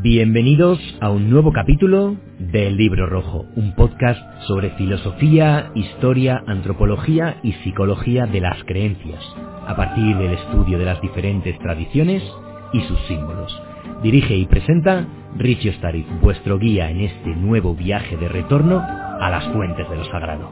Bienvenidos a un nuevo capítulo del Libro Rojo, un podcast sobre filosofía, historia, antropología y psicología de las creencias, a partir del estudio de las diferentes tradiciones y sus símbolos. Dirige y presenta Richie Ostariz, vuestro guía en este nuevo viaje de retorno a las fuentes de lo sagrado.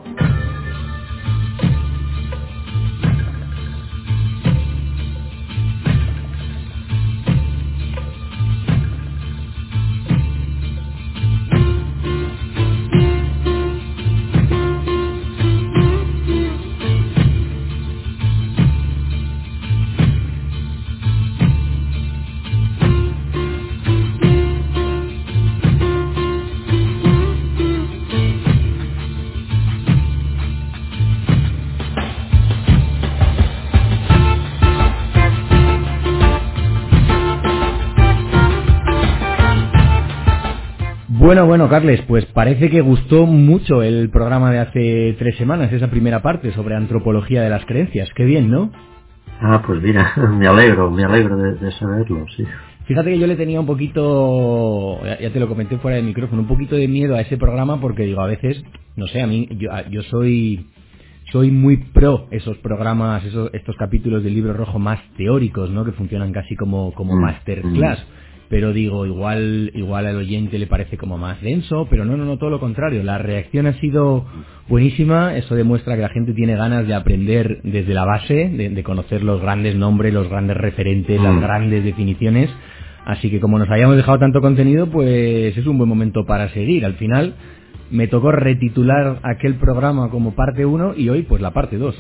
Bueno, Carles, pues parece que gustó mucho el programa de hace 3 semanas, esa primera parte sobre antropología de las creencias. Qué bien, ¿no? Pues mira, me alegro de saberlo, sí. Fíjate que yo le tenía un poquito, ya te lo comenté fuera del micrófono, un poquito de miedo a ese programa porque digo, a veces, no sé, a mí, yo soy muy pro esos programas, estos capítulos del Libro Rojo más teóricos, ¿no? Que funcionan casi como masterclass. Pero digo, igual al oyente le parece como más denso, pero no, todo lo contrario. La reacción ha sido buenísima, eso demuestra que la gente tiene ganas de aprender desde la base, de conocer los grandes nombres, los grandes referentes, las grandes definiciones. Así que como nos hayamos dejado tanto contenido, pues es un buen momento para seguir. Al final me tocó retitular aquel programa como parte 1 y hoy pues la parte 2.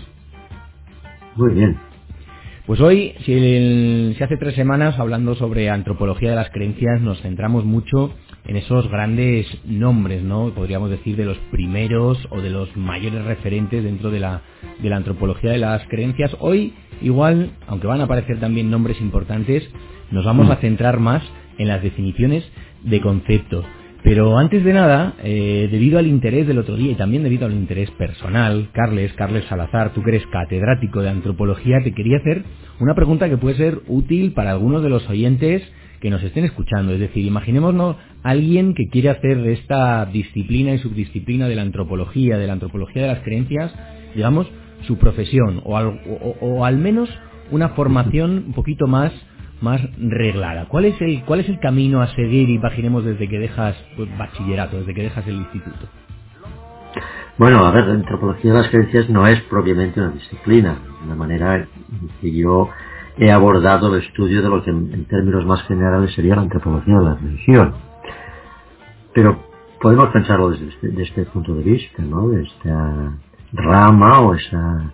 Muy bien. Pues hoy, si hace 3 semanas, hablando sobre antropología de las creencias, nos centramos mucho en esos grandes nombres, ¿no? Podríamos decir de los primeros o de los mayores referentes dentro de la antropología de las creencias. Hoy, igual, aunque van a aparecer también nombres importantes, nos vamos a centrar más en las definiciones de conceptos. Pero antes de nada, debido al interés del otro día y también debido al interés personal, Carles Salazar, tú que eres catedrático de antropología, te quería hacer una pregunta que puede ser útil para algunos de los oyentes que nos estén escuchando. Es decir, imaginémonos a alguien que quiere hacer de esta disciplina y subdisciplina de la antropología de las creencias, digamos, su profesión o al menos una formación un poquito más reglada. ¿Cuál es el camino a seguir, imaginemos, desde que dejas bachillerato, desde que dejas el instituto? Bueno, a ver, la antropología de las creencias no es propiamente una disciplina, de una manera que yo he abordado el estudio de lo que en términos más generales sería la antropología de la religión. Pero podemos pensarlo desde este punto de vista, ¿no? De esta rama o esa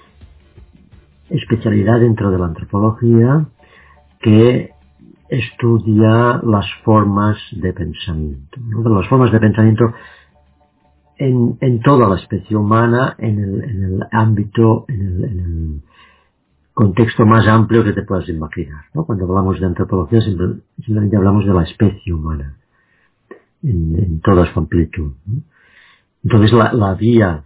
especialidad dentro de la antropología que estudia las formas de pensamiento, ¿no? Las formas de pensamiento en toda la especie humana, en el ámbito, en el contexto más amplio que te puedas imaginar, ¿no? Cuando hablamos de antropología simplemente hablamos de la especie humana en toda su amplitud, ¿no? Entonces la vía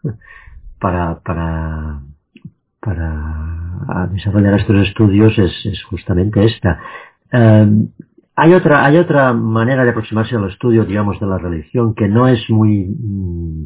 para desarrollar estos estudios es justamente esta. Hay otra manera de aproximarse al estudio, digamos, de la religión que no es muy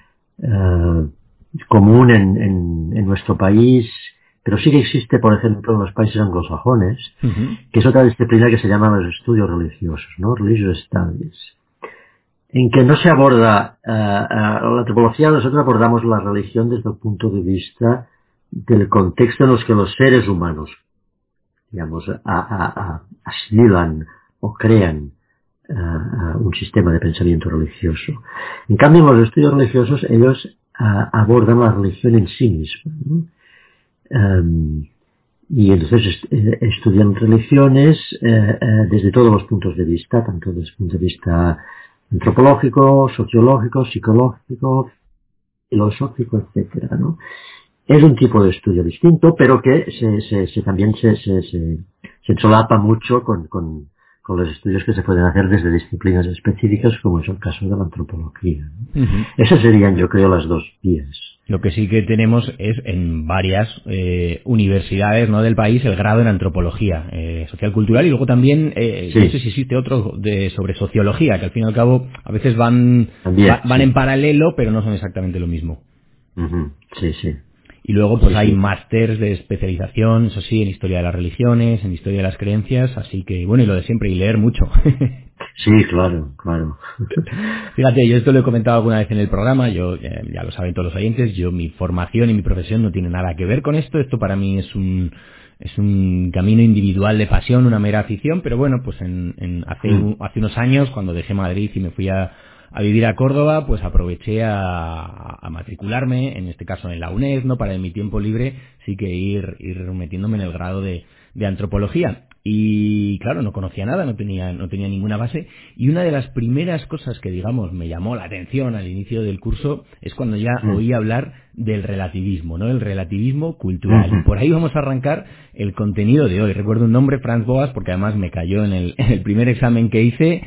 común en nuestro país, pero sí que existe, por ejemplo, en los países anglosajones, que es otra disciplina que se llama los estudios religiosos, ¿no? Religious Studies, en que no se aborda la antropología. Nosotros abordamos la religión desde el punto de vista del contexto en los que los seres humanos, digamos, asimilan o crean un sistema de pensamiento religioso. En cambio, en los estudios religiosos ellos abordan la religión en sí misma, ¿no? Y entonces estudian religiones desde todos los puntos de vista, tanto desde el punto de vista antropológico, sociológico, psicológico, filosófico, etcétera, ¿no? Es un tipo de estudio distinto, pero que también se solapa mucho con los estudios que se pueden hacer desde disciplinas específicas, como es el caso de la antropología, ¿no? Esas serían, yo creo, las dos vías. Lo que sí que tenemos es en varias universidades, ¿no?, del país el grado en antropología social cultural, y luego también no sé si existe otro sobre sociología, que al fin y al cabo a veces van en paralelo, pero no son exactamente lo mismo. Sí, sí. Y luego pues hay másters de especialización, eso sí, en historia de las religiones, en historia de las creencias, así que bueno, y lo de siempre, y leer mucho. Sí, claro. Fíjate, yo esto lo he comentado alguna vez en el programa, yo ya lo saben todos los oyentes, mi formación y mi profesión no tiene nada que ver con esto para mí es un camino individual de pasión, una mera afición, pero bueno, pues hace unos años, cuando dejé Madrid y me fui a vivir a Córdoba, pues aproveché a matricularme, en este caso en la UNED, ¿no?, para en mi tiempo libre sí que ir metiéndome en el grado de antropología. Y claro, no conocía nada, no tenía ninguna base, y una de las primeras cosas que, digamos, me llamó la atención al inicio del curso es cuando ya oí hablar del relativismo, ¿no?, el relativismo cultural. Y por ahí vamos a arrancar el contenido de hoy. Recuerdo un nombre, Franz Boas, porque además me cayó en el primer examen que hice,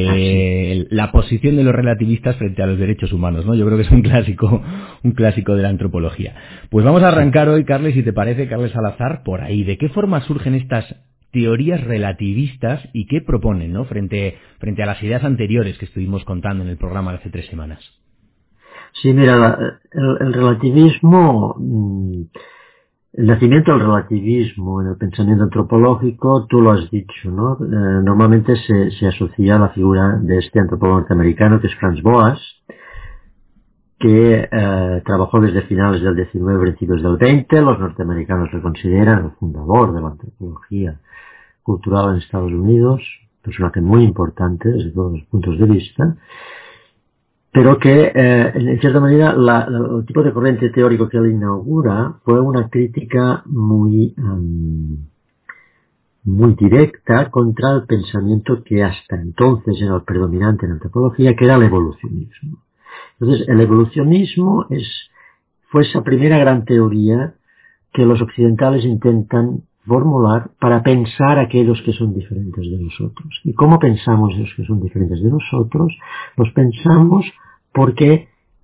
la posición de los relativistas frente a los derechos humanos, ¿no? Yo creo que es un clásico de la antropología. Pues vamos a arrancar hoy, Carles, si te parece, Carles Salazar, por ahí. ¿De qué forma surgen estas teorías relativistas y qué proponen, ¿no?, frente a las ideas anteriores que estuvimos contando en el programa de hace 3 semanas? Sí, mira, el relativismo, el nacimiento del relativismo en el pensamiento antropológico, tú lo has dicho, ¿no? Normalmente se asocia a la figura de este antropólogo norteamericano que es Franz Boas, que trabajó desde finales del XIX, principios del XX. Los norteamericanos lo consideran el fundador de la antropología cultural en Estados Unidos, personaje muy importante desde todos los puntos de vista, pero que en cierta manera el tipo de corriente teórico que él inaugura fue una crítica muy directa contra el pensamiento que hasta entonces era el predominante en la antropología, que era el evolucionismo. Entonces, el evolucionismo fue esa primera gran teoría que los occidentales intentan formular para pensar aquellos que son diferentes de nosotros. ¿Y cómo pensamos los que son diferentes de nosotros? Los pensamos porque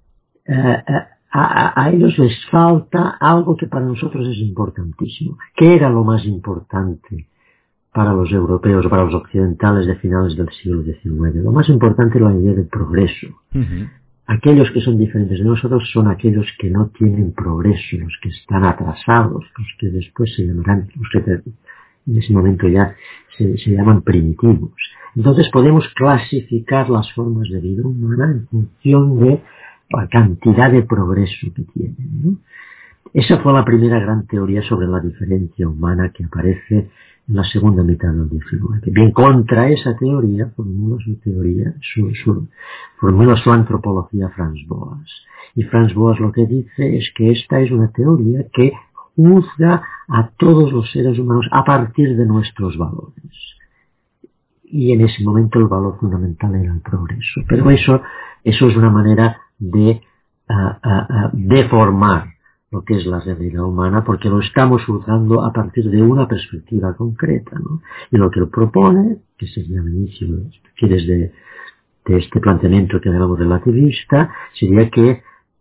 a ellos les falta algo que para nosotros es importantísimo. ¿Qué era lo más importante para los europeos, para los occidentales de finales del siglo XIX? Lo más importante era la idea del progreso. Aquellos que son diferentes de nosotros son aquellos que no tienen progreso, los que están atrasados, los que después se llamarán, los que en ese momento ya se llaman primitivos. Entonces podemos clasificar las formas de vida humana en función de la cantidad de progreso que tienen, ¿no? Esa fue la primera gran teoría sobre la diferencia humana que aparece en la segunda mitad del XIX. Bien, contra esa teoría formula su antropología Franz Boas. Y Franz Boas lo que dice es que esta es una teoría que juzga a todos los seres humanos a partir de nuestros valores. Y en ese momento el valor fundamental era el progreso. Pero eso es una manera de deformar lo que es la realidad humana, porque lo estamos juzgando a partir de una perspectiva concreta, ¿no? Y lo que él propone, que sería el inicio, de este planteamiento que llamamos relativista, sería que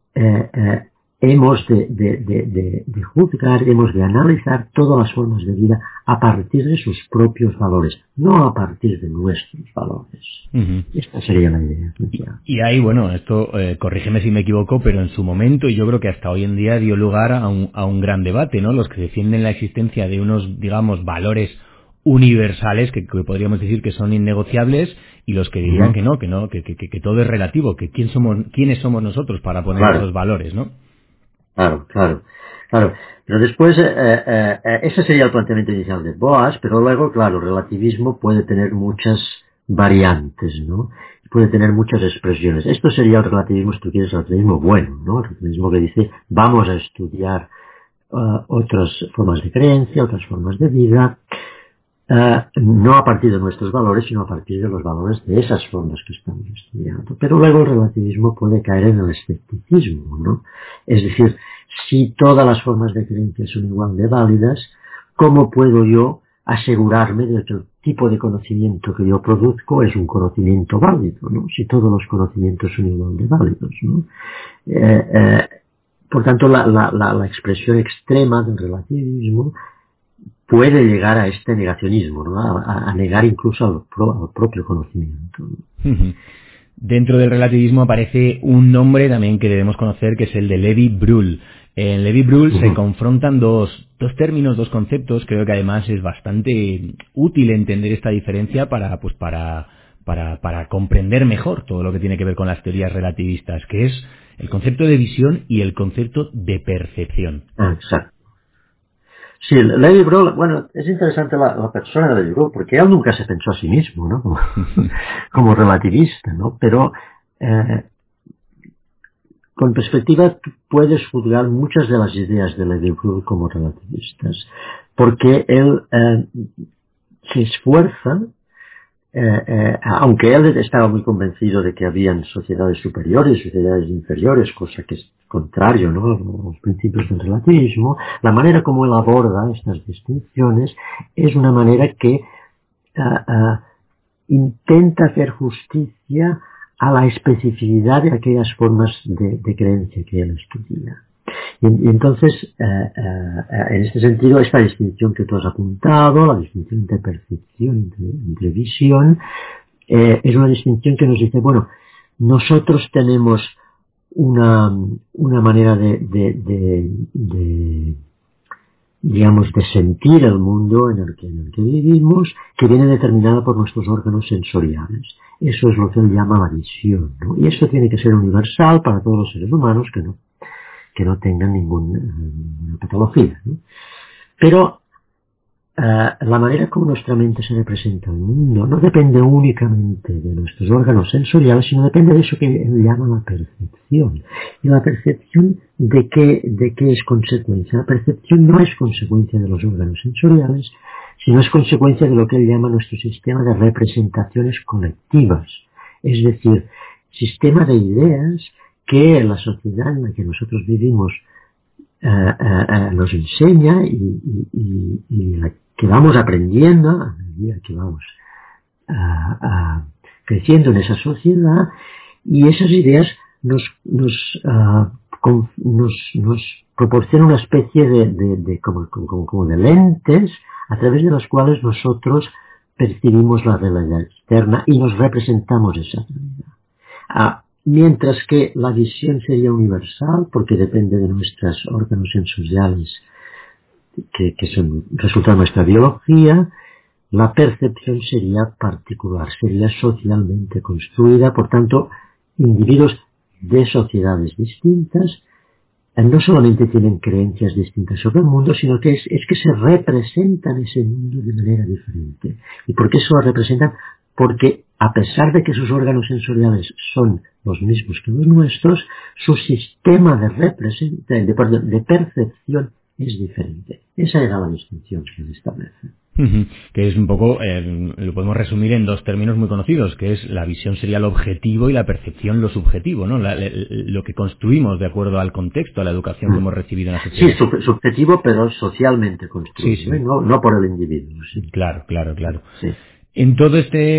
hemos de juzgar, hemos de analizar todas las formas de vida a partir de sus propios valores, no a partir de nuestros valores. Esta sería la idea. Y ahí, bueno, esto, corrígeme si me equivoco, pero en su momento, y yo creo que hasta hoy en día dio lugar a un gran debate, ¿no? Los que defienden la existencia de unos, digamos, valores universales que podríamos decir que son innegociables, y los que dirían que todo es relativo, que quiénes somos nosotros para poner esos valores, ¿no? Claro. Pero después, ese sería el planteamiento inicial de Boas, pero luego, claro, el relativismo puede tener muchas variantes, ¿no? Puede tener muchas expresiones. Esto sería el relativismo, si tú quieres, el relativismo bueno, ¿no? El relativismo que dice, vamos a estudiar otras formas de creencia, otras formas de vida, no a partir de nuestros valores, sino a partir de los valores de esas formas que estamos estudiando. Pero luego el relativismo puede caer en el escepticismo, ¿no? Es decir, si todas las formas de creencia son igual de válidas, ¿cómo puedo yo asegurarme de que el tipo de conocimiento que yo produzco es un conocimiento válido, ¿no? Si todos los conocimientos son igual de válidos, ¿no? por tanto, la expresión extrema del relativismo puede llegar a este negacionismo, ¿no? A negar incluso al propio conocimiento, ¿no? Dentro del relativismo aparece un nombre también que debemos conocer, que es el de Lévi-Brühl. En Lévi-Brühl se confrontan dos términos, dos conceptos. Creo que además es bastante útil entender esta diferencia para comprender mejor todo lo que tiene que ver con las teorías relativistas, que es el concepto de visión y el concepto de percepción. Exacto. Sí, Lévi-Brühl, bueno, es interesante la persona de Lévi-Brühl, porque él nunca se pensó a sí mismo, ¿no? Como relativista, ¿no? Pero con perspectiva tú puedes juzgar muchas de las ideas de Lévi-Brühl como relativistas, porque él se esfuerza, aunque él estaba muy convencido de que habían sociedades superiores, sociedades inferiores, cosa que es contrario, ¿no?, a los principios del relativismo, la manera como él aborda estas distinciones es una manera que intenta hacer justicia a la especificidad de aquellas formas de creencia que él estudia. Y entonces, en este sentido, esta distinción que tú has apuntado, la distinción entre percepción, entre visión, es una distinción que nos dice, bueno, nosotros tenemos una manera digamos, de sentir el mundo en el que vivimos, que viene determinada por nuestros órganos sensoriales. Eso es lo que él llama la visión, ¿no? Y eso tiene que ser universal para todos los seres humanos que no tengan ninguna patología, ¿no? Pero la manera como nuestra mente se representa el mundo no depende únicamente de nuestros órganos sensoriales, sino depende de eso que él llama la percepción. Y la percepción, ¿de qué es consecuencia? La percepción no es consecuencia de los órganos sensoriales, sino es consecuencia de lo que él llama nuestro sistema de representaciones colectivas. Es decir, sistema de ideas que la sociedad en la que nosotros vivimos nos enseña y la que vamos aprendiendo a medida que vamos creciendo en esa sociedad, y esas ideas nos proporcionan una especie como de lentes a través de las cuales nosotros percibimos la realidad externa y nos representamos esa realidad. Mientras que la visión sería universal, porque depende de nuestros órganos sensoriales que son resultado de nuestra biología, la percepción sería particular, sería socialmente construida. Por tanto, individuos de sociedades distintas no solamente tienen creencias distintas sobre el mundo, sino que es que se representan ese mundo de manera diferente. ¿Y por qué se lo representan? Porque a pesar de que sus órganos sensoriales son los mismos que los nuestros, su sistema de percepción es diferente. Esa era la distinción que se establece. Que es un poco, lo podemos resumir en dos términos muy conocidos, que es la visión sería lo objetivo y la percepción lo subjetivo, ¿no? Lo que construimos de acuerdo al contexto, a la educación que hemos recibido en la sociedad. Sí, subjetivo, pero socialmente construido, sí. No por el individuo. Sí. Claro. Sí. En todo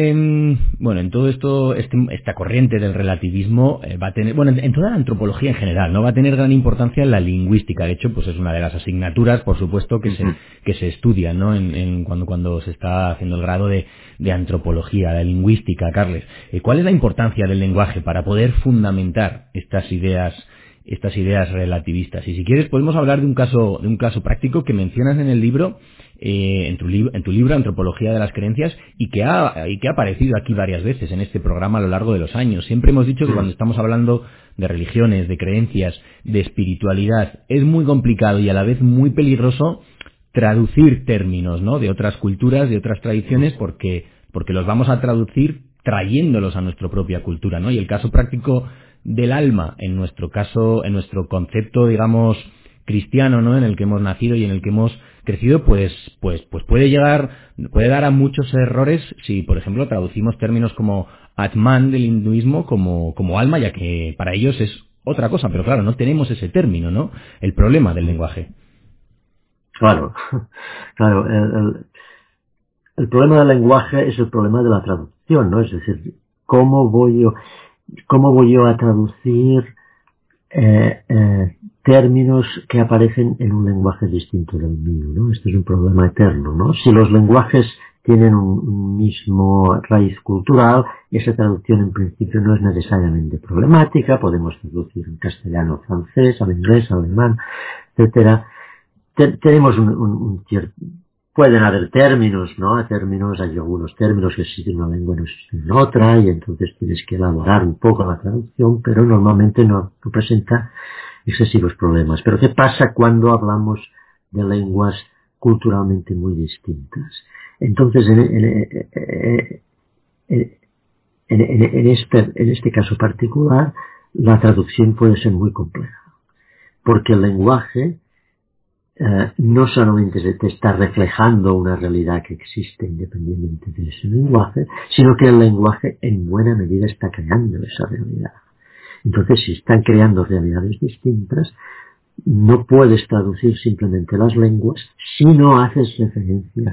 esta corriente del relativismo va a tener, en toda la antropología en general, ¿no? Va a tener gran importancia en la lingüística. De hecho, pues es una de las asignaturas, por supuesto, que se estudia, ¿no? Cuando se está haciendo el grado de antropología, de lingüística, Carles. ¿Cuál es la importancia del lenguaje para poder fundamentar estas ideas relativistas? Y si quieres podemos hablar de un caso práctico que mencionas en el libro, en tu libro Antropología de las Creencias, y que ha aparecido aquí varias veces en este programa a lo largo de los años. Siempre hemos dicho que cuando estamos hablando de religiones, de creencias, de espiritualidad, es muy complicado y a la vez muy peligroso traducir términos, ¿no?, de otras culturas, de otras tradiciones, porque los vamos a traducir trayéndolos a nuestra propia cultura, ¿no? Y el caso práctico del alma, en nuestro caso, en nuestro concepto, digamos, cristiano, ¿no?, en el que hemos nacido y en el que hemos crecido, pues puede dar a muchos errores si, por ejemplo, traducimos términos como Atman del hinduismo como alma, ya que para ellos es otra cosa, pero claro, no tenemos ese término, ¿no? El problema del lenguaje. Claro. El problema del lenguaje es el problema de la traducción, ¿no? Es decir, ¿cómo voy yo a traducir términos que aparecen en un lenguaje distinto del mío, ¿no? Este es un problema eterno, ¿no? Si los lenguajes tienen un mismo raíz cultural, esa traducción en principio no es necesariamente problemática, podemos traducir en castellano, francés, al inglés, al alemán, etcétera. Tenemos un cierto, pueden haber términos, ¿no? Hay algunos términos que existen en una lengua y no existen en otra, y entonces tienes que elaborar un poco la traducción, pero normalmente no presenta excesivos problemas. Pero ¿qué pasa cuando hablamos de lenguas culturalmente muy distintas? Entonces, en este caso particular, la traducción puede ser muy compleja, porque el lenguaje no solamente te está reflejando una realidad que existe independientemente de ese lenguaje, sino que el lenguaje en buena medida está creando esa realidad. Entonces, si están creando realidades distintas, no puedes traducir simplemente las lenguas si no haces referencia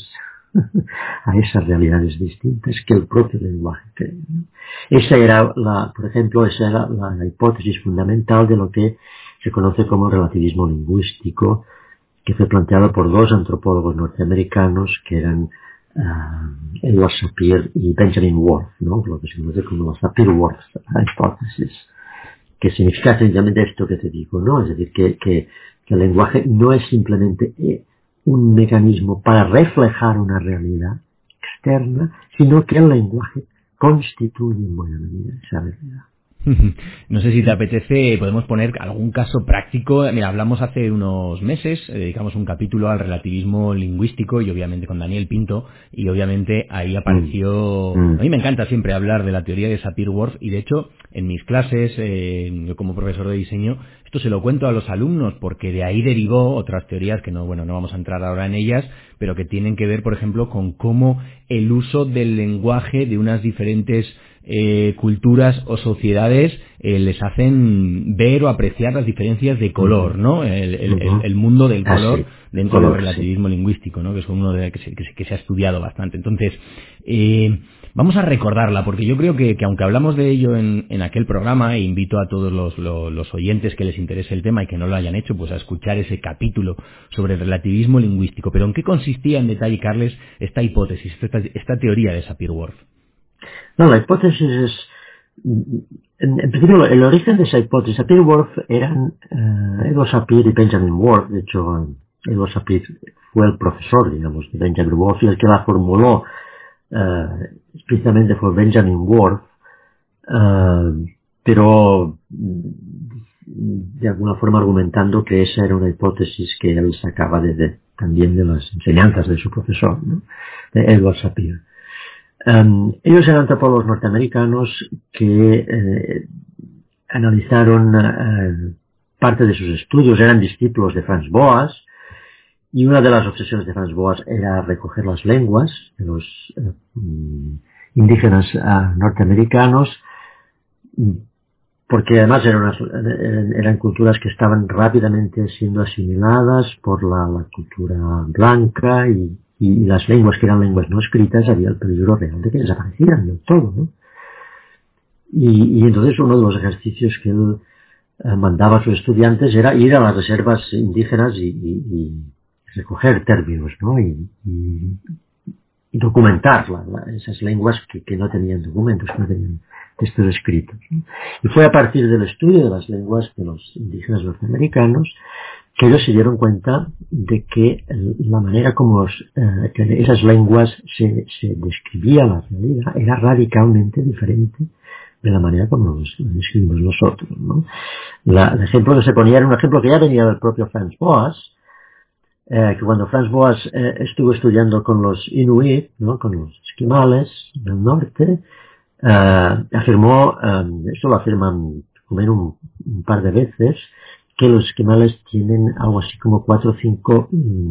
a esas realidades distintas que el propio lenguaje crea, ¿no? Esa era la hipótesis fundamental de lo que se conoce como relativismo lingüístico, que fue planteado por dos antropólogos norteamericanos que eran Edward Sapir y Benjamin Worth, ¿no? Lo que se conoce como la Sapir-Whorf hipótesis, que significa sencillamente esto que te digo, ¿no? Es decir, que el lenguaje no es simplemente un mecanismo para reflejar una realidad externa, sino que el lenguaje constituye en buena medida esa realidad. No sé si te apetece, podemos poner algún caso práctico. Mira, hablamos hace unos meses, dedicamos un capítulo al relativismo lingüístico y obviamente con Daniel Pinto, y obviamente ahí apareció... A mí me encanta siempre hablar de la teoría de Sapir-Whorf, y de hecho en mis clases, yo como profesor de diseño, esto se lo cuento a los alumnos porque de ahí derivó otras teorías que no vamos a entrar ahora en ellas, pero que tienen que ver, por ejemplo, con cómo el uso del lenguaje de unas diferentes culturas o sociedades les hacen ver o apreciar las diferencias de color, ¿no? El mundo del color dentro del relativismo lingüístico, ¿no? Que es uno que se ha estudiado bastante. Entonces, vamos a recordarla, porque yo creo que aunque hablamos de ello en aquel programa, e invito a todos los oyentes que les interese el tema y que no lo hayan hecho, pues a escuchar ese capítulo sobre el relativismo lingüístico. Pero ¿en qué consistía en detalle, Carles, esta hipótesis, esta teoría de Sapir-Whorf? No, la hipótesis es, en principio, el origen de esa hipótesis. Sapir-Whorf eran Edward Sapir y Benjamin Worth. De hecho, Edward Sapir fue el profesor, digamos, de Benjamin Worth, y el que la formuló explícitamente fue Benjamin Worth, pero de alguna forma argumentando que esa era una hipótesis que él sacaba también de las enseñanzas de su profesor, ¿no? De Edward Sapir. Ellos eran antropólogos norteamericanos que analizaron parte de sus estudios, eran discípulos de Franz Boas, y una de las obsesiones de Franz Boas era recoger las lenguas de los indígenas norteamericanos, porque además eran culturas que estaban rápidamente siendo asimiladas por la cultura blanca, y las lenguas que eran lenguas no escritas había el peligro real de que desaparecieran del todo, ¿no? Y entonces uno de los ejercicios que él mandaba a sus estudiantes era ir a las reservas indígenas y recoger términos, ¿no? Y documentar esas lenguas que no tenían documentos, que no tenían textos escritos, ¿no? Y fue a partir del estudio de las lenguas de los indígenas norteamericanos que ellos se dieron cuenta de que la manera como que esas lenguas se describía la realidad era radicalmente diferente de la manera como lo describimos nosotros, ¿no? El ejemplo que se ponía era un ejemplo que ya venía del propio Franz Boas, que cuando Franz Boas estuvo estudiando con los Inuit, ¿no? Con los esquimales del norte, afirmó, esto lo afirman un par de veces, que los esquimales tienen algo así como 4 o 5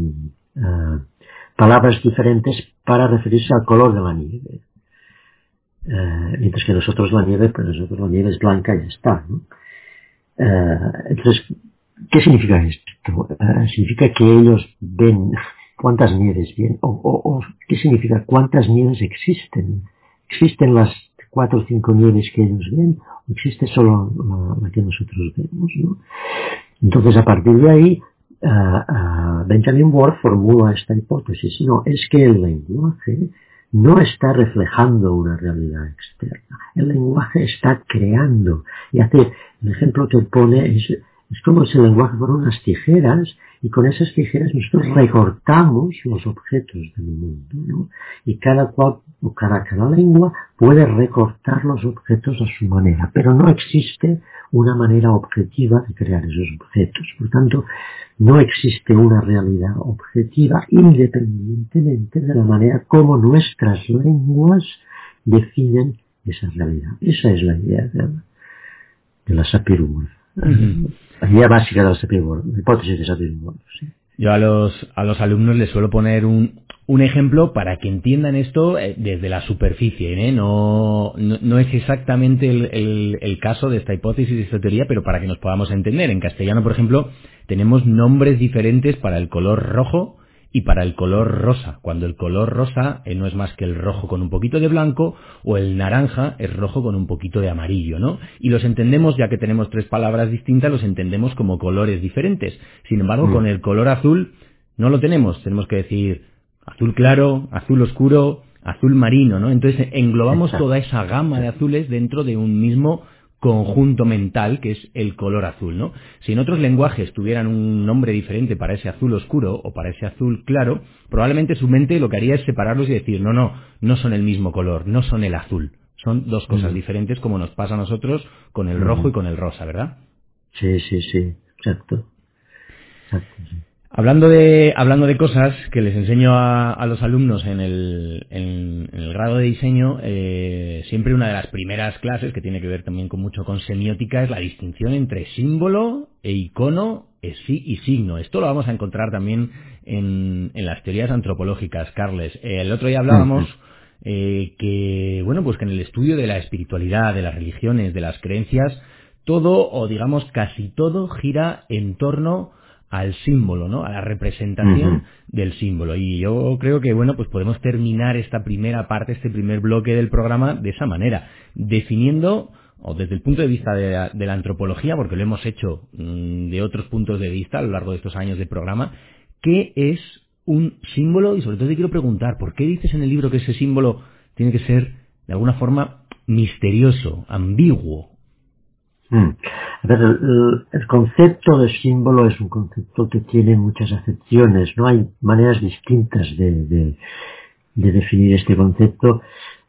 palabras diferentes para referirse al color de la nieve. Mientras que nosotros la nieve es blanca y ya está, ¿no? Entonces, ¿qué significa esto? Significa que ellos ven cuántas nieves ven, o ¿qué significa cuántas nieves existen? ¿Existen las 4 o 5 nieves que ellos ven, o existe solo la que nosotros vemos, ¿no? Entonces, a partir de ahí, Benjamin Ward formula esta hipótesis. No, es que el lenguaje no está reflejando una realidad externa. El lenguaje está creando. Y hace, el ejemplo que pone es como si el lenguaje fuera unas tijeras, y con esas tijeras nosotros recortamos los objetos del mundo, ¿no? Y cada lengua puede recortar los objetos a su manera, pero no existe una manera objetiva de crear esos objetos. Por tanto, no existe una realidad objetiva independientemente de la manera como nuestras lenguas definen esa realidad. Esa es la idea de la Sapir-Whorf. La idea básica de la Sapir-Whorf, la hipótesis de Sapir-Whorf. Sí. Yo a los alumnos les suelo poner un ejemplo para que entiendan esto desde la superficie, ¿eh? No es exactamente el caso de esta hipótesis, de esta teoría, pero para que nos podamos entender. En castellano, por ejemplo, tenemos nombres diferentes para el color rojo y para el color rosa, cuando el color rosa no es más que el rojo con un poquito de blanco, o el naranja es rojo con un poquito de amarillo, ¿no? Y los entendemos, ya que tenemos tres palabras distintas, los entendemos como colores diferentes. Sin embargo, con el color azul no lo tenemos que decir azul claro, azul oscuro, azul marino, ¿no? Entonces englobamos toda esa gama de azules dentro de un mismo conjunto mental que es el color azul, ¿no? Si en otros lenguajes tuvieran un nombre diferente para ese azul oscuro o para ese azul claro, probablemente su mente lo que haría es separarlos y decir, no son el mismo color, no son el azul, son dos cosas diferentes, como nos pasa a nosotros con el rojo y con el rosa, ¿verdad? Sí, exacto, sí. Hablando de cosas que les enseño a los alumnos en el grado de diseño, siempre una de las primeras clases, que tiene que ver también mucho con semiótica, es la distinción entre símbolo e icono y signo. Esto lo vamos a encontrar también en las teorías antropológicas, Carles. El otro día hablábamos que en el estudio de la espiritualidad, de las religiones, de las creencias, todo, o digamos casi todo, gira en torno al símbolo, ¿no? A la representación del símbolo. Y yo creo que, pues podemos terminar esta primera parte, este primer bloque del programa de esa manera, definiendo, o desde el punto de vista de la antropología, porque lo hemos hecho de otros puntos de vista a lo largo de estos años de programa, ¿qué es un símbolo? Y sobre todo te quiero preguntar, ¿por qué dices en el libro que ese símbolo tiene que ser, de alguna forma, misterioso, ambiguo? A ver, el concepto de símbolo es un concepto que tiene muchas acepciones, ¿no? Hay maneras distintas de definir este concepto.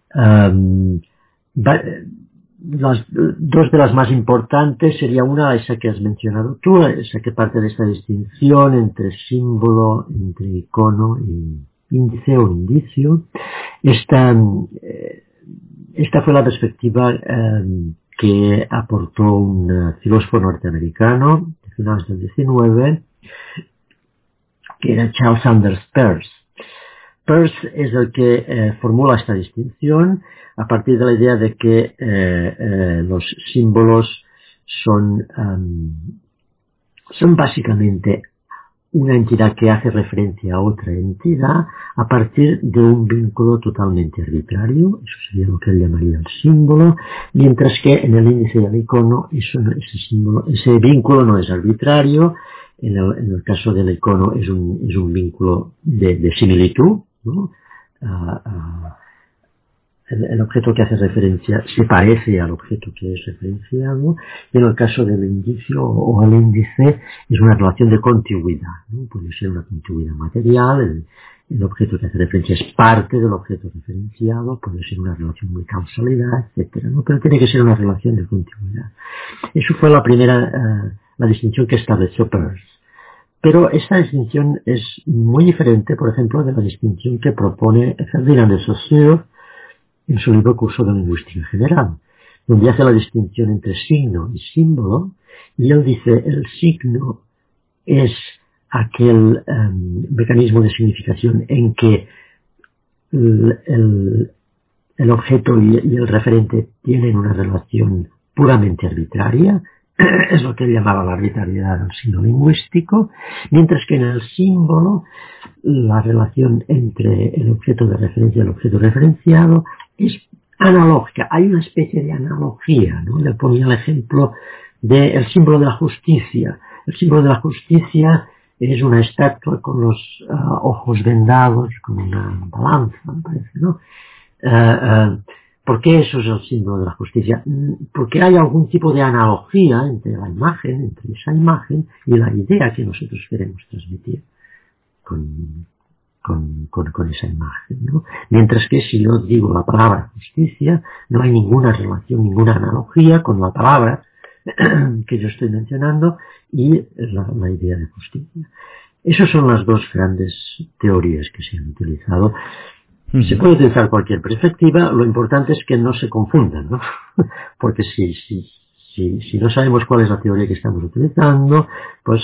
Las dos de las más importantes sería una, esa que has mencionado tú, esa que parte de esta distinción entre símbolo, entre icono y índice o indicio. Esta fue la perspectiva que aportó un filósofo norteamericano de finales del XIX, que era Charles Sanders Peirce. Peirce es el que formula esta distinción a partir de la idea de que los símbolos son básicamente una entidad que hace referencia a otra entidad a partir de un vínculo totalmente arbitrario, eso sería lo que él llamaría el símbolo, mientras que en el índice y el icono ese vínculo no es arbitrario. En el caso del icono es un vínculo de similitud, ¿no? El objeto que hace referencia se parece al objeto que es referenciado, y en el caso del indicio o el índice es una relación de contigüidad, ¿no? Puede ser una contigüidad material, el objeto que hace referencia es parte del objeto referenciado, puede ser una relación de causalidad, etcétera, ¿no? Pero tiene que ser una relación de contigüidad. Eso fue la primera, la distinción que estableció Peirce. Pero esta distinción es muy diferente, por ejemplo, de la distinción que propone Ferdinand de Saussure en su libro Curso de Lingüística General, donde hace la distinción entre signo y símbolo, y él dice el signo es aquel mecanismo de significación en que el objeto y el referente tienen una relación puramente arbitraria, es lo que él llamaba la arbitrariedad del signo lingüístico, mientras que en el símbolo la relación entre el objeto de referencia y el objeto referenciado es analógica, hay una especie de analogía, ¿no? Le ponía el ejemplo del símbolo de la justicia. El símbolo de la justicia es una estatua con los ojos vendados, con una balanza, me parece, ¿no? ¿Por qué eso es el símbolo de la justicia? Porque hay algún tipo de analogía entre la imagen, entre esa imagen y la idea que nosotros queremos transmitir con esa imagen, ¿no? Mientras que si yo digo la palabra justicia, no hay ninguna relación, ninguna analogía con la palabra que yo estoy mencionando y la idea de justicia. Esas son las dos grandes teorías que se han utilizado. Se puede utilizar cualquier perspectiva, lo importante es que no se confundan, ¿no? Porque si no sabemos cuál es la teoría que estamos utilizando, pues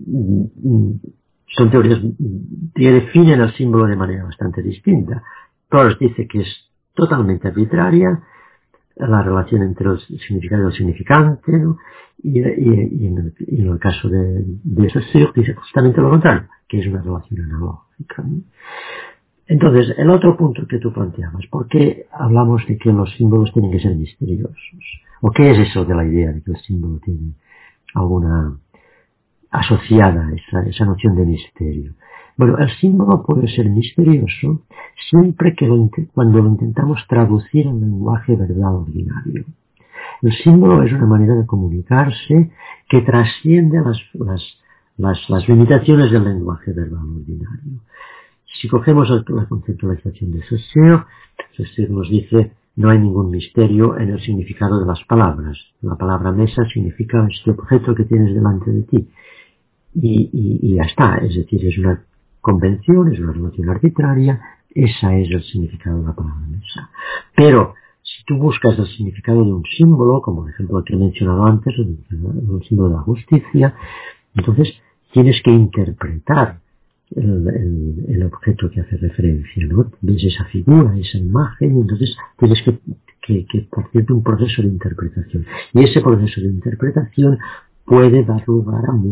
son teorías que definen el símbolo de manera bastante distinta. Peirce dice que es totalmente arbitraria la relación entre el significado y el significante, ¿no? Y en el caso de Saussure dice justamente lo contrario, que es una relación analógica, ¿no? Entonces, el otro punto que tú planteabas, ¿por qué hablamos de que los símbolos tienen que ser misteriosos? ¿O qué es eso de la idea de que el símbolo tiene alguna asociada esa noción de misterio? Bueno, el símbolo puede ser misterioso siempre que cuando lo intentamos traducir en lenguaje verbal ordinario. El símbolo es una manera de comunicarse que trasciende las limitaciones del lenguaje verbal ordinario. Si cogemos la conceptualización de Saussure, Saussure nos dice no hay ningún misterio en el significado de las palabras. La palabra mesa significa este objeto que tienes delante de ti. Y ya está, es decir, es una convención, es una relación arbitraria, esa es el significado de la palabra mesa. Pero, si tú buscas el significado de un símbolo, como por ejemplo el que he mencionado antes, el símbolo de la justicia, entonces tienes que interpretar el objeto que hace referencia, ¿no? Ves esa figura, esa imagen, y entonces tienes que partir de un proceso de interpretación. Y ese proceso de interpretación puede dar lugar a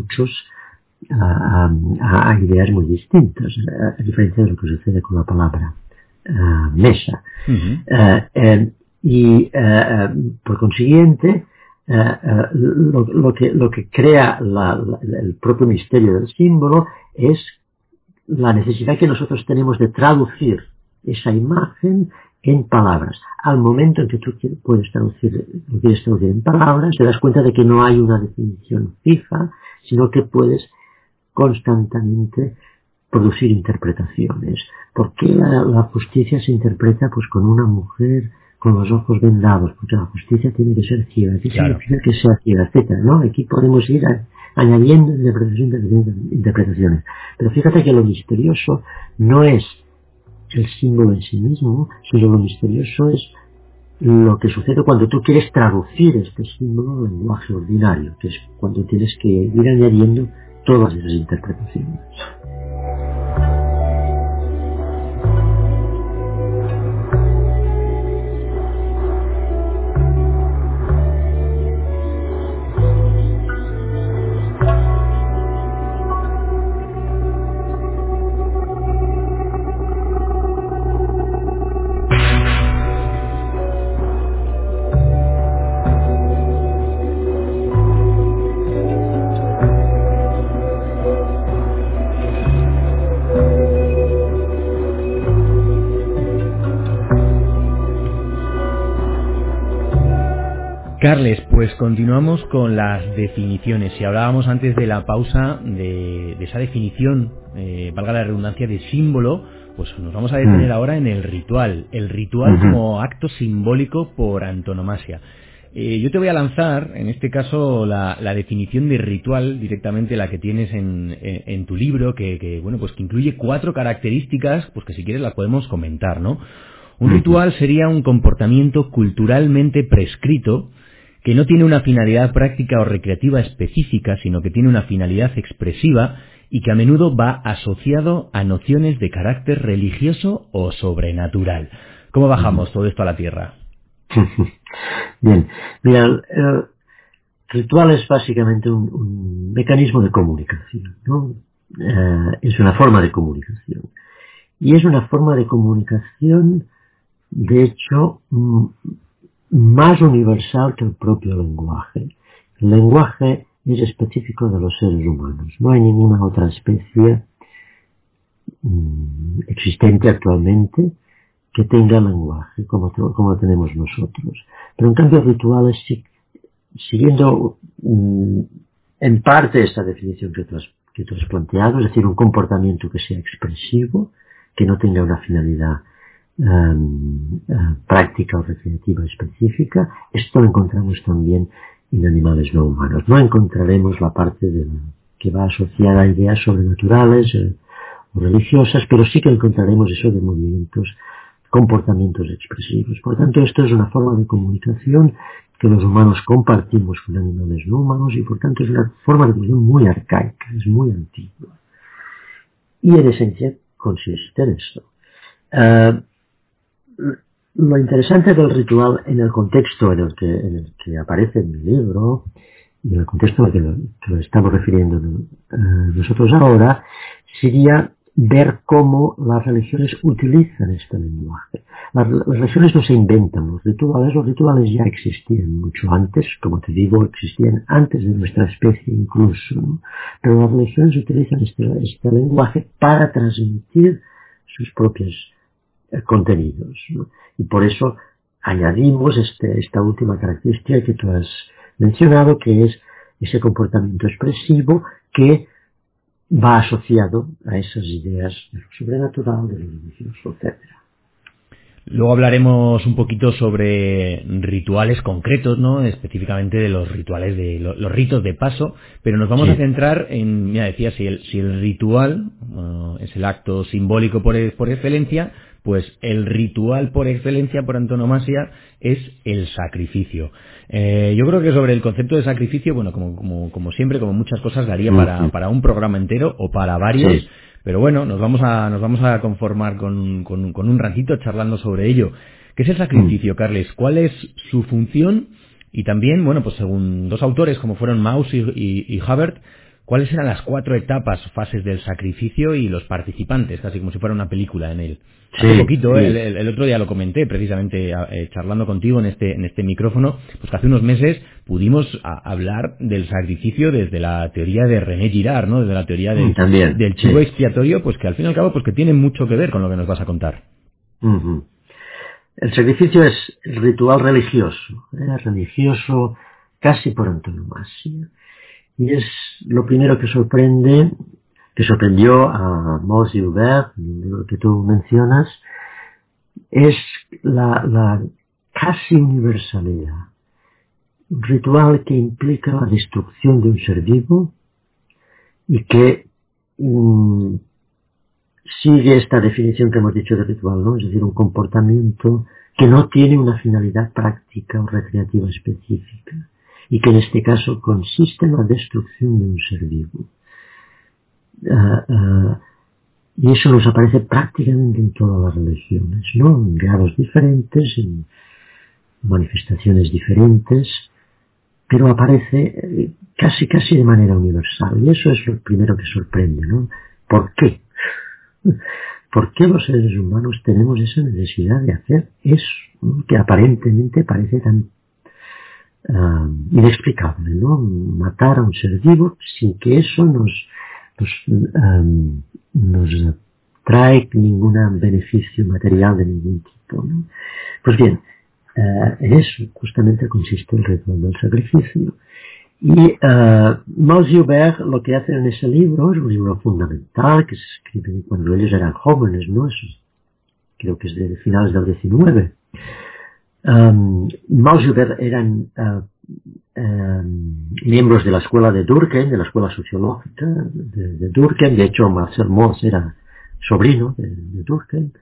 a ideas muy distintas, a diferencia de lo que sucede con la palabra mesa. Por consiguiente, lo que crea el propio misterio del símbolo es la necesidad que nosotros tenemos de traducir esa imagen en palabras. Al momento en que tú lo quieres traducir en palabras, te das cuenta de que no hay una definición fija, sino que puedes constantemente producir interpretaciones. ¿Por qué la justicia se interpreta pues con una mujer con los ojos vendados? Porque la justicia tiene que ser ciega. ¿Qué significa que sea ciega, etcétera, ¿no? Aquí podemos ir añadiendo interpretaciones. Pero fíjate que lo misterioso no es el símbolo en sí mismo, sino lo misterioso es lo que sucede cuando tú quieres traducir este símbolo en lenguaje ordinario, que es cuando tienes que ir añadiendo todas esas interpretaciones. Carles, pues continuamos con las definiciones. Si hablábamos antes de la pausa de esa definición, valga la redundancia, de símbolo, pues nos vamos a detener ahora en el ritual. El ritual como acto simbólico por antonomasia. Yo te voy a lanzar, en este caso, la definición de ritual, directamente la que tienes en tu libro, que incluye 4 características, pues que si quieres las podemos comentar, ¿no? Un ritual sería un comportamiento culturalmente prescrito que no tiene una finalidad práctica o recreativa específica, sino que tiene una finalidad expresiva y que a menudo va asociado a nociones de carácter religioso o sobrenatural. ¿Cómo bajamos todo esto a la tierra? Bien, mira, el ritual es básicamente un mecanismo de comunicación, ¿no? Es una forma de comunicación. Y es una forma de comunicación, de hecho, más universal que el propio lenguaje. El lenguaje es específico de los seres humanos. No hay ninguna otra especie existente actualmente que tenga lenguaje como tenemos nosotros. Pero en cambio rituales, siguiendo en parte esta definición que tú has planteado, es decir, un comportamiento que sea expresivo, que no tenga una finalidad práctica o recreativa específica. Esto lo encontramos también en animales no humanos. No encontraremos la parte que va asociada a ideas sobrenaturales o religiosas, pero sí que encontraremos eso de movimientos, comportamientos expresivos. Por tanto, esto es una forma de comunicación que los humanos compartimos con animales no humanos y por tanto es una forma de comunicación muy arcaica, es muy antigua. Y en esencia consiste en esto. Lo interesante del ritual en el contexto en el que aparece en mi libro y en el contexto al que lo estamos refiriendo nosotros ahora sería ver cómo las religiones utilizan este lenguaje. Las religiones no se inventan los rituales ya existían mucho antes, como te digo, existían antes de nuestra especie incluso, ¿no? Pero las religiones utilizan este lenguaje para transmitir sus propios contenidos, ¿no? Y por eso añadimos esta última característica que tú has mencionado, que es ese comportamiento expresivo que va asociado a esas ideas de lo sobrenatural, de lo religioso, etc. Luego hablaremos un poquito sobre rituales concretos, ¿no? Específicamente de los rituales los ritos de paso, pero nos vamos a centrar en, ya decía, si el ritual es el acto simbólico por excelencia, pues el ritual por excelencia, por antonomasia, es el sacrificio. Yo creo que sobre el concepto de sacrificio, bueno, como siempre, como muchas cosas, daría para un programa entero o para varios. Sí. Pero bueno, nos vamos a conformar con un ratito charlando sobre ello. ¿Qué es el sacrificio, Carles? ¿Cuál es su función? Y también, bueno, pues según dos autores como fueron Mauss y Hubbard, ¿cuáles eran las 4 etapas, fases del sacrificio y los participantes? Casi como si fuera una película en él. Hace poquito, el otro día lo comenté, precisamente charlando contigo en este micrófono, pues que hace unos meses pudimos hablar del sacrificio desde la teoría de René Girard, ¿no? Desde la teoría del chivo expiatorio, pues que al fin y al cabo, pues que tiene mucho que ver con lo que nos vas a contar. Uh-huh. El sacrificio es el ritual religioso casi por antonomasia. Y es lo primero que sorprendió a Mauss y Hubbard, lo que tú mencionas, es la casi universalidad. Un ritual que implica la destrucción de un ser vivo y que sigue esta definición que hemos dicho de ritual, ¿no? Es decir, un comportamiento que no tiene una finalidad práctica o recreativa específica y que en este caso consiste en la destrucción de un ser vivo. Y eso nos aparece prácticamente en todas las religiones, ¿no? En grados diferentes, en manifestaciones diferentes, pero aparece casi de manera universal. Y eso es lo primero que sorprende, ¿no? ¿Por qué? ¿Por qué los seres humanos tenemos esa necesidad de hacer eso, ¿no? Que aparentemente parece tan inexplicable, ¿no? Matar a un ser vivo sin que eso nos trae ningún beneficio material de ningún tipo, ¿no? Pues bien, en eso justamente consiste el ritual del sacrificio. Y Mauss y Hubbard lo que hacen en ese libro, es un libro fundamental que se escribe cuando ellos eran jóvenes, ¿no? Eso creo que es de finales del 19. Mauss y Hubbard eran miembros de la escuela de Durkheim, de la escuela sociológica de Durkheim. De hecho, Marcel Mauss era sobrino de Durkheim.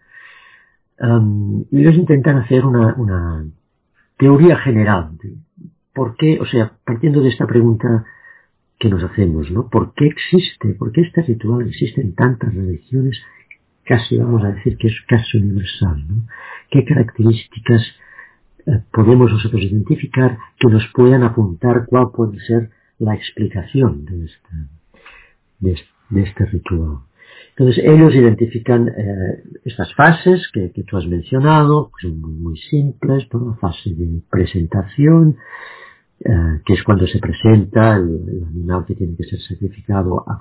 Y ellos intentan hacer una teoría general de por qué, o sea, partiendo de esta pregunta que nos hacemos, ¿no? ¿Por qué este ritual existe en tantas religiones? Casi vamos a decir que es casi universal, ¿no? ¿Qué características podemos nosotros identificar que nos puedan apuntar cuál puede ser la explicación de este ritual? Entonces ellos identifican estas fases que tú has mencionado, que son muy simples, ¿no? Fase de presentación, que es cuando se presenta el animal que tiene que ser sacrificado a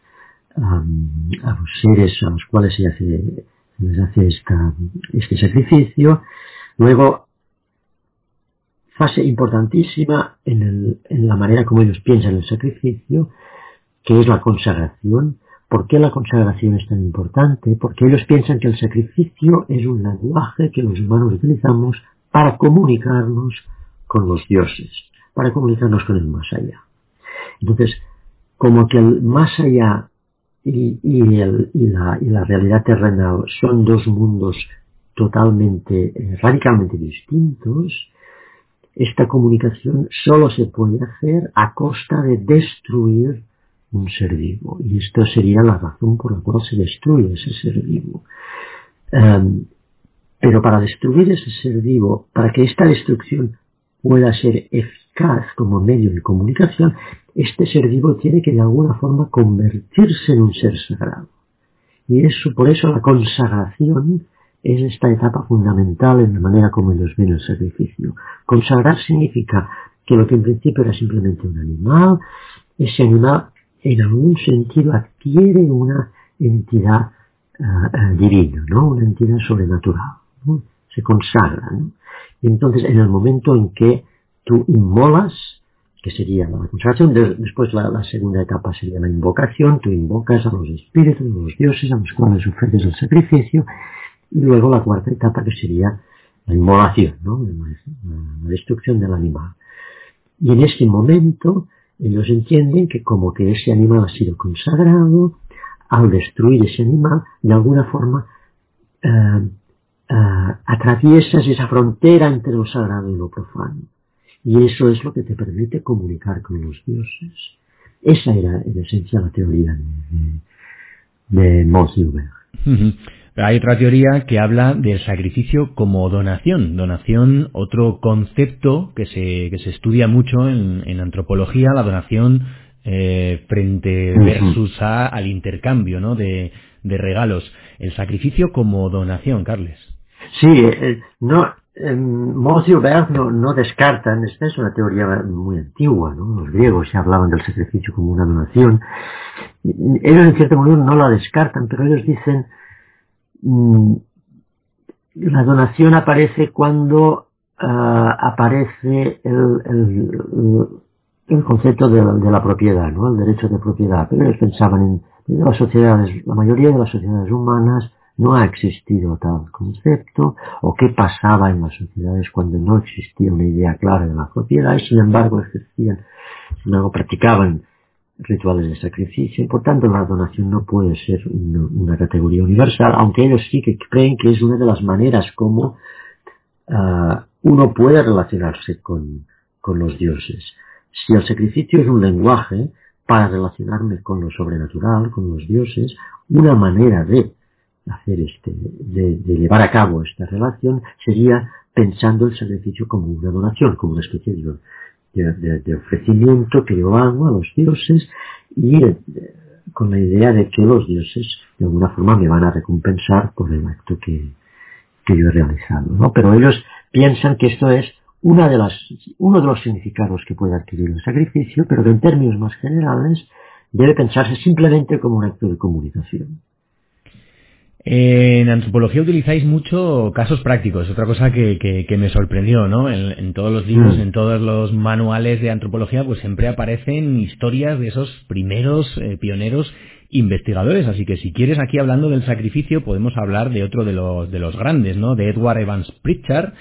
los seres a los cuales se les hace este sacrificio. Luego, fase importantísima en la manera como ellos piensan el sacrificio, que es la consagración. ¿Por qué la consagración es tan importante? Porque ellos piensan que el sacrificio es un lenguaje que los humanos utilizamos para comunicarnos con los dioses, para comunicarnos con el más allá. Entonces, como que el más allá y la realidad terrenal son dos mundos totalmente, radicalmente distintos, esta comunicación solo se puede hacer a costa de destruir un ser vivo. Y esto sería la razón por la cual se destruye ese ser vivo. Pero para destruir ese ser vivo, para que esta destrucción pueda ser eficaz como medio de comunicación, este ser vivo tiene que de alguna forma convertirse en un ser sagrado. Y por eso la consagración es esta etapa fundamental en la manera como ellos ven el sacrificio. Consagrar significa que lo que en principio era simplemente un animal, ese animal en algún sentido adquiere una entidad divina, ¿no? Una entidad sobrenatural, ¿no? Se consagra, ¿no? Y entonces en el momento en que tú inmolas, que sería la consagración, después la segunda etapa sería la invocación, tú invocas a los espíritus, a los dioses a los cuales ofreces el sacrificio, y luego la cuarta etapa que sería la inmolación, ¿no? La destrucción del animal. Y en este momento ellos entienden que como que ese animal ha sido consagrado, al destruir ese animal, de alguna forma atraviesas esa frontera entre lo sagrado y lo profano. Y eso es lo que te permite comunicar con los dioses. Esa era en esencia la teoría de Montsilver. Hay otra teoría que habla del sacrificio como donación. Donación, otro concepto que se estudia mucho en antropología, la donación frente versus al intercambio, ¿no? de regalos. El sacrificio como donación, Carles. Sí, Montsilver no descartan, esta es una teoría muy antigua, ¿no? Los griegos ya hablaban del sacrificio como una donación. Ellos en cierto modo no la descartan, pero ellos dicen la donación aparece cuando aparece el concepto de la propiedad, ¿no? El derecho de propiedad. Pero ellos pensaban en las sociedades, la mayoría de las sociedades humanas no ha existido tal concepto, o qué pasaba en las sociedades cuando no existía una idea clara de la propiedad, y sin embargo practicaban rituales de sacrificio, y por tanto la donación no puede ser una categoría universal, aunque ellos sí que creen que es una de las maneras como uno puede relacionarse con los dioses. Si el sacrificio es un lenguaje para relacionarme con lo sobrenatural, con los dioses, una manera de hacer de llevar a cabo esta relación sería pensando el sacrificio como una donación, como una especie de ofrecimiento que yo hago a los dioses y con la idea de que los dioses de alguna forma me van a recompensar por el acto que yo he realizado, ¿no? Pero ellos piensan que esto es uno de los significados que puede adquirir el sacrificio, pero que en términos más generales debe pensarse simplemente como un acto de comunicación. En antropología utilizáis mucho casos prácticos, otra cosa que me sorprendió, ¿no? En todos los libros, en todos los manuales de antropología, pues siempre aparecen historias de esos primeros pioneros investigadores, así que si quieres, aquí hablando del sacrificio, podemos hablar de otro de los grandes, ¿no? De Edward Evans Pritchard,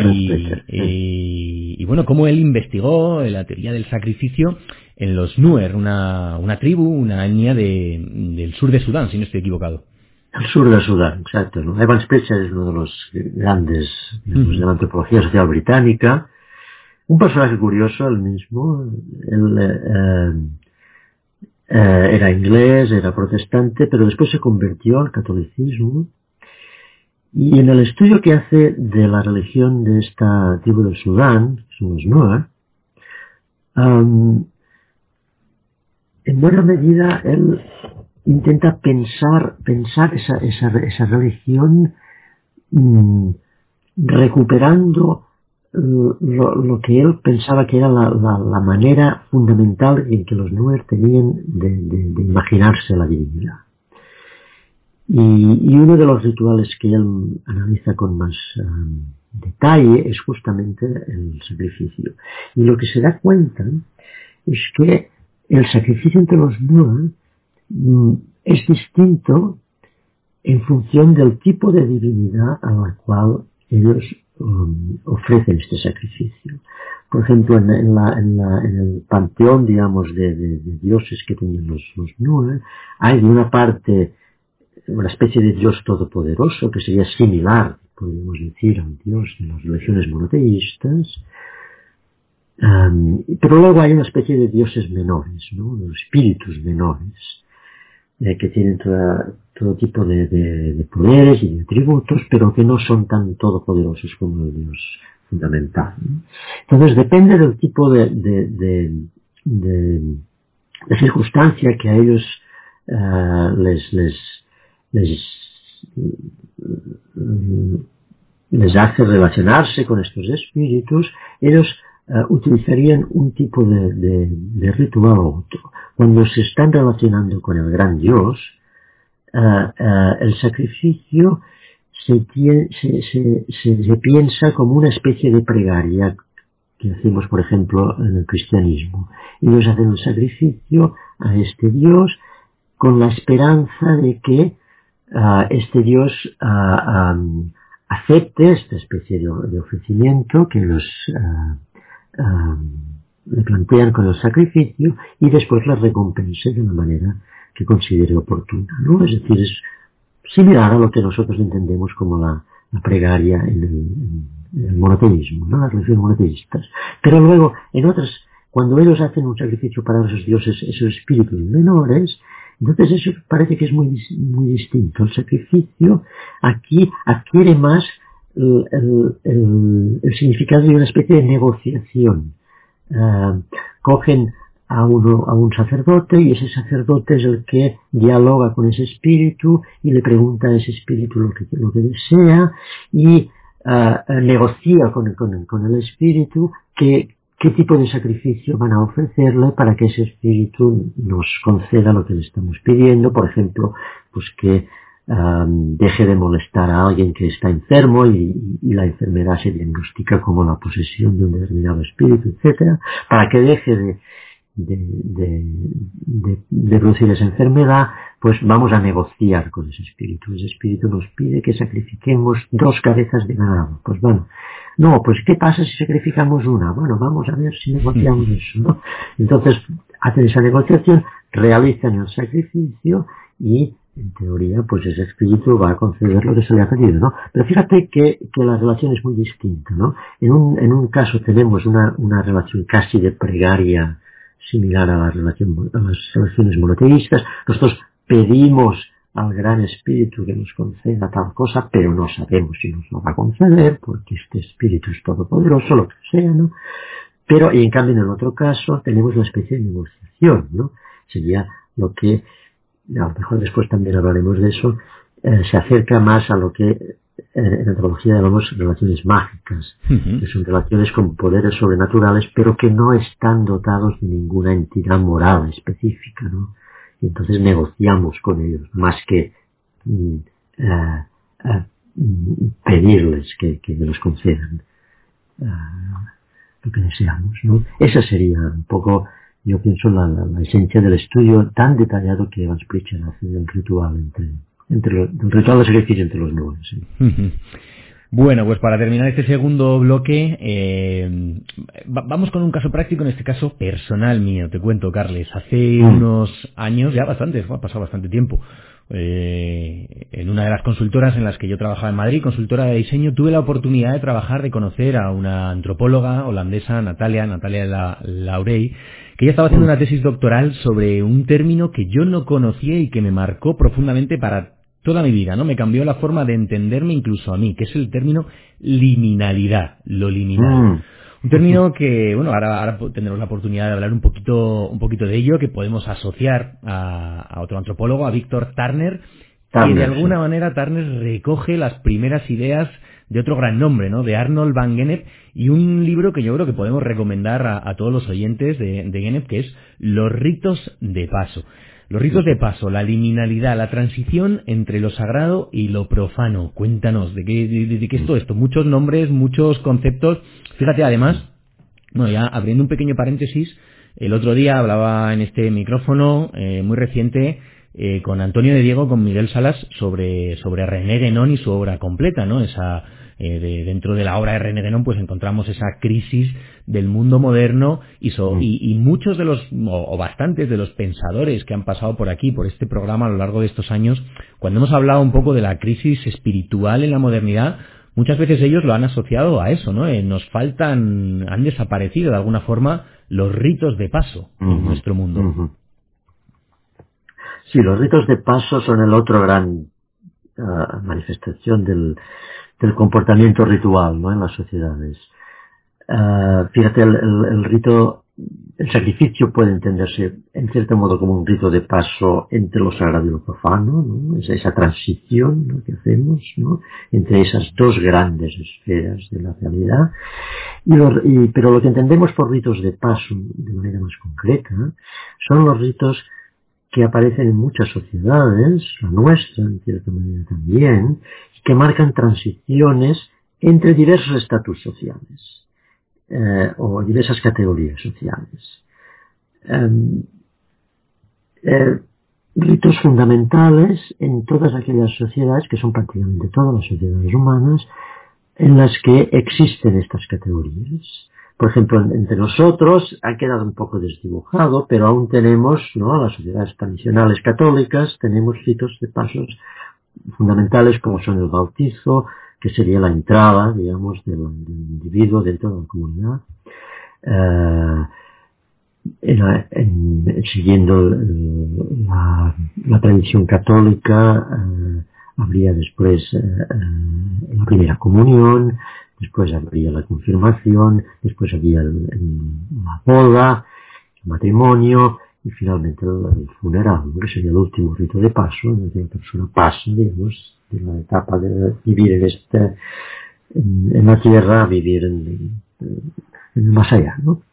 y bueno, cómo él investigó la teoría del sacrificio en los Nuer, una tribu, una etnia del sur de Sudán, si no estoy equivocado. Al sur de Sudán, exacto, ¿no? Evans Pritchard es uno de los grandes de la antropología social británica. Un personaje curioso, él mismo. Él era inglés, era protestante, pero después se convirtió al catolicismo. Y en el estudio que hace de la religión de esta tribu del Sudán, que son los Nuer, en buena medida él intenta pensar esa religión recuperando lo que él pensaba que era la manera fundamental en que los Nuer tenían de imaginarse la divinidad. Y uno de los rituales que él analiza con más detalle es justamente el sacrificio. Y lo que se da cuenta es que el sacrificio entre los Nuer es distinto en función del tipo de divinidad a la cual ellos ofrecen este sacrificio. Por ejemplo, en el panteón, digamos, de dioses que tenían los Nuer, hay de una parte una especie de Dios todopoderoso que sería similar, podríamos decir, al Dios de las religiones monoteístas, pero luego hay una especie de dioses menores, ¿no? Los espíritus menores, que tienen todo tipo de poderes y de atributos, pero que no son tan todopoderosos como el Dios fundamental, ¿no? Entonces depende del tipo de circunstancia que a ellos les hace relacionarse con estos espíritus, ellos utilizarían un tipo de ritual u otro. Cuando se están relacionando con el gran Dios, el sacrificio se piensa como una especie de plegaria que hacemos, por ejemplo, en el cristianismo. Ellos hacen un sacrificio a este Dios con la esperanza de que este Dios acepte esta especie de ofrecimiento que los le plantean con el sacrificio y después la recompense de la manera que considere oportuna, ¿no? Es decir, es similar a lo que nosotros entendemos como la plegaria en el monoteísmo, ¿no? Las religiones monoteístas. Pero luego, en otras, cuando ellos hacen un sacrificio para esos dioses, esos espíritus menores, entonces eso parece que es muy distinto. El sacrificio aquí adquiere más el significado de una especie de negociación. Cogen a un sacerdote y ese sacerdote es el que dialoga con ese espíritu y le pregunta a ese espíritu lo que desea y negocia con el espíritu qué tipo de sacrificio van a ofrecerle para que ese espíritu nos conceda lo que le estamos pidiendo. Por ejemplo, pues que deje de molestar a alguien que está enfermo y la enfermedad se diagnostica como la posesión de un determinado espíritu, etcétera, para que deje de producir esa enfermedad, pues vamos a negociar con ese espíritu. Ese espíritu nos pide que sacrifiquemos 2 cabezas de ganado. Pues bueno, no, pues ¿qué pasa si sacrificamos una? Bueno, vamos a ver si negociamos eso, ¿no? Entonces, hacen esa negociación, realizan el sacrificio y, en teoría, pues ese espíritu va a conceder lo que se le ha pedido, ¿no? Pero fíjate que la relación es muy distinta, ¿no? En un caso tenemos una relación casi de plegaria similar a las religiones monoteístas. Nosotros pedimos al gran espíritu que nos conceda tal cosa, pero no sabemos si nos lo va a conceder, porque este espíritu es todopoderoso, lo que sea, ¿no? Pero, y en cambio, en el otro caso, tenemos una especie de negociación, ¿no? Sería lo que, a lo mejor después también hablaremos de eso, se acerca más a lo que en antropología llamamos relaciones mágicas, que son relaciones con poderes sobrenaturales, pero que no están dotados de ninguna entidad moral específica, ¿no? Y entonces negociamos con ellos, más que pedirles que nos concedan lo que deseamos, ¿no? Esa sería un poco, yo pienso, la esencia del estudio tan detallado que Evans Pritchard hace del ritual el ritual de sacrificio entre los nuevos. ¿Sí? Bueno, pues para terminar este segundo bloque, vamos con un caso práctico, en este caso personal mío. Te cuento, Carles, hace unos años, ya bastante, ha pasado bastante tiempo, en una de las consultoras en las que yo trabajaba en Madrid, consultora de diseño, tuve la oportunidad de conocer a una antropóloga holandesa, Natalia Laurey, que ella estaba haciendo una tesis doctoral sobre un término que yo no conocía y que me marcó profundamente para toda mi vida, ¿no? Me cambió la forma de entenderme incluso a mí, que es el término liminalidad, lo liminal. Un término que, bueno, ahora tendremos la oportunidad de hablar un poquito de ello, que podemos asociar a otro antropólogo, a Víctor Turner, que de alguna manera Turner recoge las primeras ideas de otro gran nombre, ¿no? De Arnold van Gennep, y un libro que yo creo que podemos recomendar a todos los oyentes de Gennep, que es Los ritos de paso. Los ritos de paso, la liminalidad, la transición entre lo sagrado y lo profano. Cuéntanos, ¿de qué es todo esto? Muchos nombres, muchos conceptos. Fíjate, además, bueno, ya abriendo un pequeño paréntesis, el otro día hablaba en este micrófono, muy reciente, con Antonio de Diego, con Miguel Salas, sobre René Guénon y su obra completa, ¿no? Dentro de la obra de René Guénon, pues encontramos esa crisis del mundo moderno y muchos de los, o bastantes de los pensadores que han pasado por aquí, por este programa a lo largo de estos años, cuando hemos hablado un poco de la crisis espiritual en la modernidad, muchas veces ellos lo han asociado a eso, ¿no? Han desaparecido de alguna forma los ritos de paso en nuestro mundo. Sí, los ritos de paso son el otro gran manifestación del comportamiento ritual, ¿no? En las sociedades. Fíjate, el rito, el sacrificio puede entenderse en cierto modo como un rito de paso entre lo sagrado y lo profano, ¿no? Esa transición, ¿no?, que hacemos, ¿no?, entre esas dos grandes esferas de la realidad. Pero lo que entendemos por ritos de paso, de manera más concreta, son los ritos que aparecen en muchas sociedades, la nuestra en cierta manera también, que marcan transiciones entre diversos estatus sociales. O diversas categorías sociales. Ritos fundamentales en todas aquellas sociedades, que son prácticamente todas las sociedades humanas, en las que existen estas categorías. Por ejemplo, entre nosotros ha quedado un poco desdibujado, pero aún tenemos, ¿no?, las sociedades tradicionales católicas, tenemos ritos de pasos fundamentales como son el bautizo, que sería la entrada, digamos, del individuo dentro de la comunidad. Siguiendo la tradición católica, habría después la primera comunión, después habría la confirmación, después habría la boda, el matrimonio, y finalmente el funeral, que sería el último rito de paso, en el que la persona pasa, digamos, de la etapa de vivir en la tierra a vivir en el más allá, ¿no?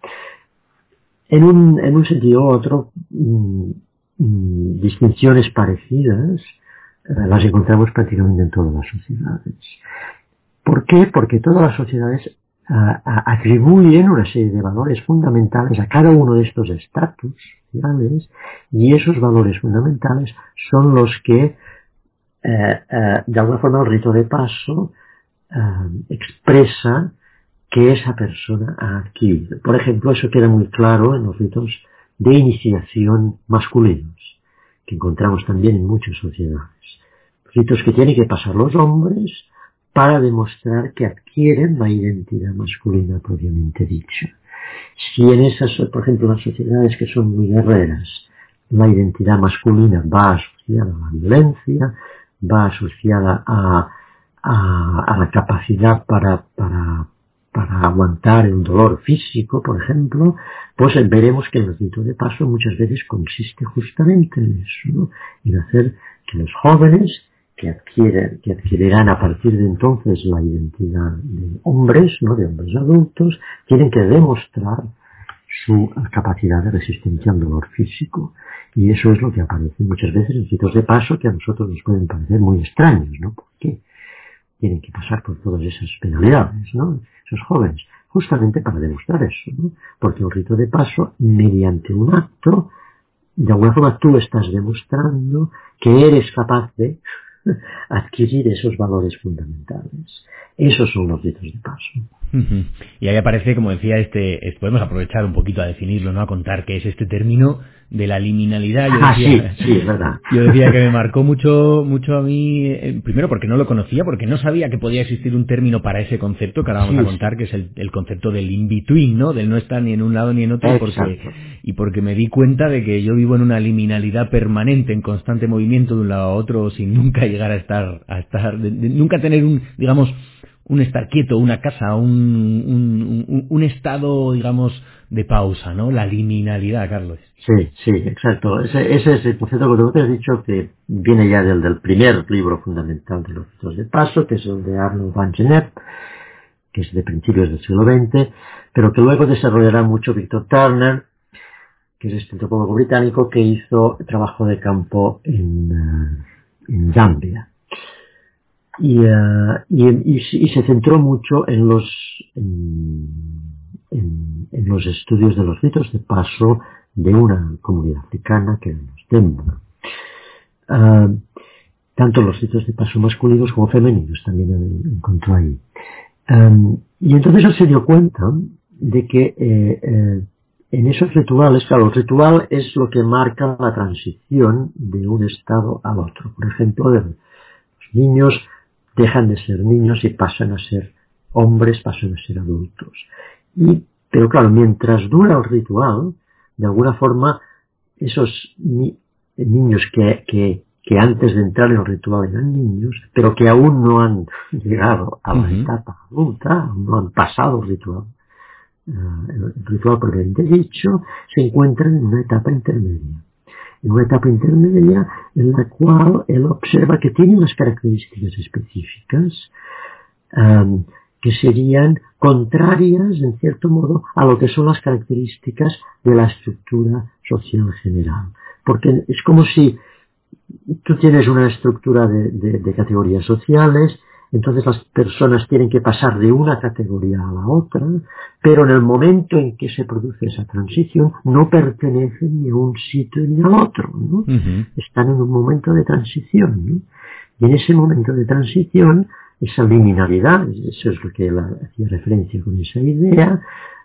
En un sentido u otro, distinciones parecidas las encontramos prácticamente en todas las sociedades. ¿Por qué? Porque todas las sociedades atribuyen una serie de valores fundamentales a cada uno de estos estatus sociales, y esos valores fundamentales son los que de alguna forma el rito de paso expresa que esa persona ha adquirido. Por ejemplo, eso queda muy claro en los ritos de iniciación masculinos, que encontramos también en muchas sociedades. Ritos que tienen que pasar los hombres para demostrar que adquieren la identidad masculina propiamente dicha. Si en esas, por ejemplo, las sociedades que son muy guerreras, la identidad masculina va asociada a la violencia, va asociada a la capacidad para aguantar el dolor físico, por ejemplo, pues veremos que el rito de paso muchas veces consiste justamente en eso, ¿no? En hacer que los jóvenes que adquirirán a partir de entonces la identidad de hombres, ¿no?, de hombres adultos, tienen que demostrar su capacidad de resistencia al dolor físico. Y eso es lo que aparece muchas veces en ritos de paso que a nosotros nos pueden parecer muy extraños, ¿no? ¿Por qué tienen que pasar por todas esas penalidades, ¿no?, esos jóvenes? Justamente para demostrar eso, ¿no? Porque el rito de paso, mediante un acto, de alguna forma tú estás demostrando que eres capaz de adquirir esos valores fundamentales. Esos son los ritos de paso. Y ahí aparece, como decía, podemos aprovechar un poquito a definirlo, ¿no?, a contar qué es este término de la liminalidad. Sí, es verdad. Yo decía que me marcó mucho a mí, primero porque no lo conocía, porque no sabía que podía existir un término para ese concepto, que ahora vamos a contar, que es el concepto del in-between, ¿no?, del no estar ni en un lado ni en otro, porque me di cuenta de que yo vivo en una liminalidad permanente, en constante movimiento de un lado a otro, sin nunca llegar a estar nunca tener un estar quieto, una casa, un estado, digamos, de pausa, ¿no? La liminalidad, Carlos. Sí, exacto. Ese es el concepto que tú te has dicho, que viene ya del primer libro fundamental de los ritos de paso, que es el de Arnold van Gennep, que es de principios del siglo XX, pero que luego desarrollará mucho Victor Turner, que es este antropólogo británico que hizo trabajo de campo en Zambia. Y se centró mucho en los estudios de los ritos de paso de una comunidad africana que eran los Demba. Tanto los ritos de paso masculinos como femeninos también encontró ahí. Y entonces él se dio cuenta de que en esos rituales, claro, el ritual es lo que marca la transición de un estado al otro. Por ejemplo, los niños dejan de ser niños y pasan a ser hombres, pasan a ser adultos. Pero claro, mientras dura el ritual, de alguna forma, esos niños que antes de entrar en el ritual eran niños, pero que aún no han llegado a la etapa adulta, no han pasado el ritual propiamente dicho, se encuentran en una etapa intermedia. En una etapa intermedia en la cual él observa que tiene unas características específicas que serían contrarias, en cierto modo, a lo que son las características de la estructura social general. Porque es como si tú tienes una estructura de categorías sociales, entonces las personas tienen que pasar de una categoría a la otra, pero en el momento en que se produce esa transición no pertenecen ni a un sitio ni al otro, ¿no? Están en un momento de transición, ¿no? Y en ese momento de transición, esa liminalidad, eso es lo que él hacía referencia con esa idea,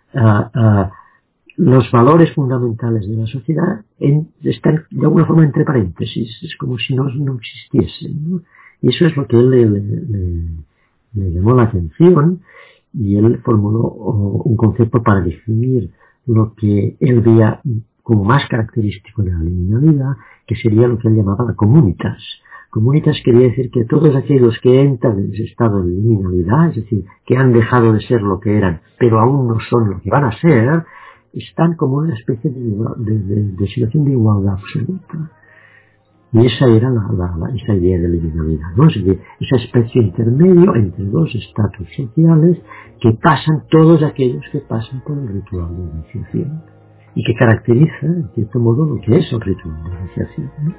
los valores fundamentales de la sociedad están de alguna forma entre paréntesis, es como si no existiesen, ¿no? Y eso es lo que él le llamó la atención, y él formuló un concepto para definir lo que él veía como más característico de la liminalidad, que sería lo que él llamaba la communitas. Communitas quería decir que todos aquellos que entran en ese estado de liminalidad, es decir, que han dejado de ser lo que eran, pero aún no son lo que van a ser, están como una especie de situación de igualdad absoluta. Y esa era esa idea de liminalidad, ¿no? Es decir, esa especie intermedio entre dos estatus sociales que pasan todos aquellos que pasan por el ritual de iniciación y que caracteriza, en cierto modo, lo que es el ritual de iniciación, ¿no?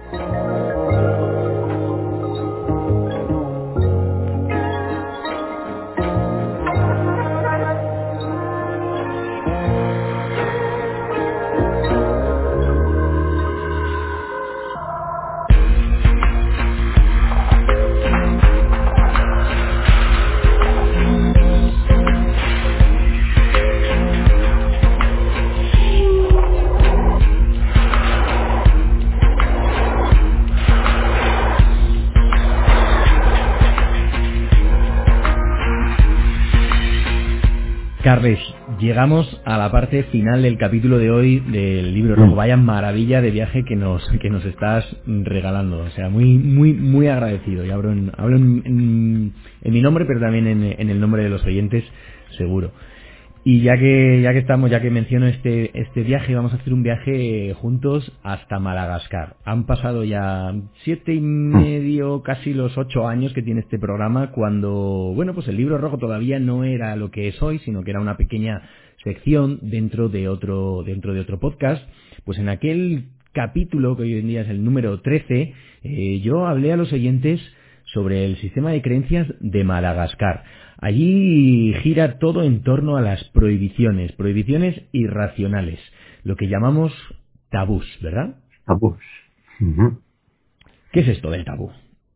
Carles, llegamos a la parte final del capítulo de hoy del libro rojo. Vaya maravilla de viaje que nos estás regalando. O sea, muy agradecido. Y hablo en mi nombre, pero también en el nombre de los oyentes, seguro. Y ya que menciono este viaje, vamos a hacer un viaje juntos hasta Madagascar. Han pasado ya 7 y medio, casi los 8 años que tiene este programa, cuando, bueno, pues el libro rojo todavía no era lo que es hoy, sino que era una pequeña sección dentro de otro podcast. Pues en aquel capítulo, que hoy en día es el número 13, yo hablé a los oyentes sobre el sistema de creencias de Madagascar. Allí gira todo en torno a las prohibiciones irracionales, lo que llamamos tabús, ¿verdad? Tabús. ¿Qué es esto del tabú?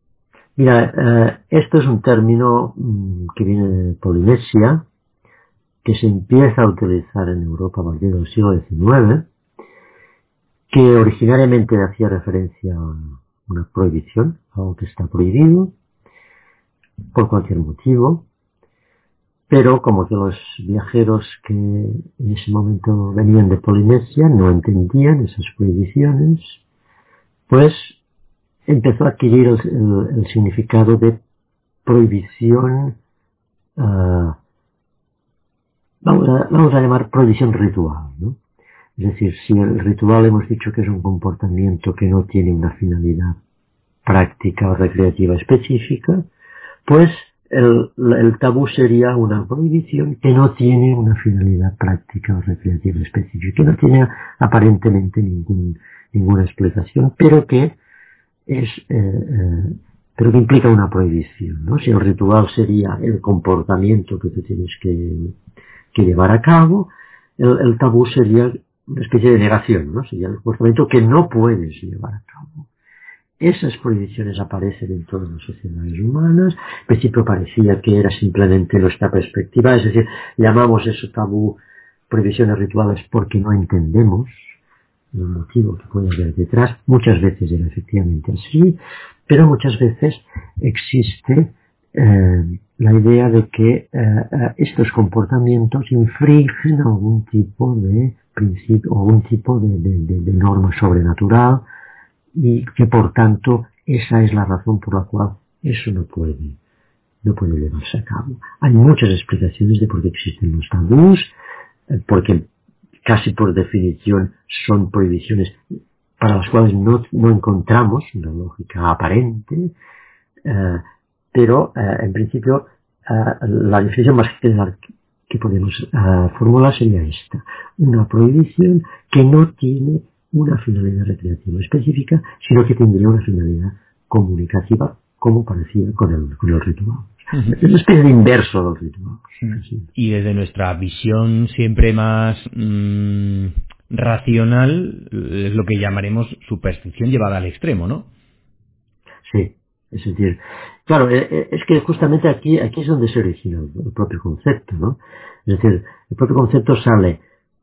Mira, esto es un término que viene de Polinesia, que se empieza a utilizar en Europa a partir del siglo XIX, que originariamente hacía referencia a una prohibición, algo que está prohibido, por cualquier motivo, pero como que los viajeros que en ese momento venían de Polinesia no entendían esas prohibiciones, pues empezó a adquirir el significado de prohibición vamos a llamar prohibición ritual, ¿no? Es decir, si el ritual hemos dicho que es un comportamiento que no tiene una finalidad práctica o recreativa específica, pues el tabú sería una prohibición que no tiene una finalidad práctica o recreativa específica, que no tiene aparentemente ninguna explicación, pero que implica una prohibición, ¿no? Si el ritual sería el comportamiento que tú tienes que llevar a cabo, el tabú sería una especie de negación, ¿no? Sería el comportamiento que no puedes llevar a cabo. Esas prohibiciones aparecen en todas las sociedades humanas. Al principio parecía que era simplemente nuestra perspectiva, es decir, llamamos eso tabú, prohibiciones rituales, porque no entendemos el motivo que puede haber detrás. Muchas veces era efectivamente así, pero muchas veces existe la idea de que estos comportamientos infringen algún tipo de principio, algún tipo de norma sobrenatural, y que por tanto esa es la razón por la cual eso no puede llevarse a cabo. Hay muchas explicaciones de por qué existen los tabús, porque casi por definición son prohibiciones para las cuales no encontramos una lógica aparente, pero en principio la definición más general que podemos formular sería esta: una prohibición que no tiene una finalidad recreativa específica, sino que tendría una finalidad comunicativa, como parecía con el ritual. Es una especie de inverso del ritual. Y desde nuestra visión siempre más racional, es lo que llamaremos superstición llevada al extremo, ¿no? Sí, es decir, claro, es que justamente aquí es donde se origina el propio concepto, ¿no? Es decir, el propio concepto sale...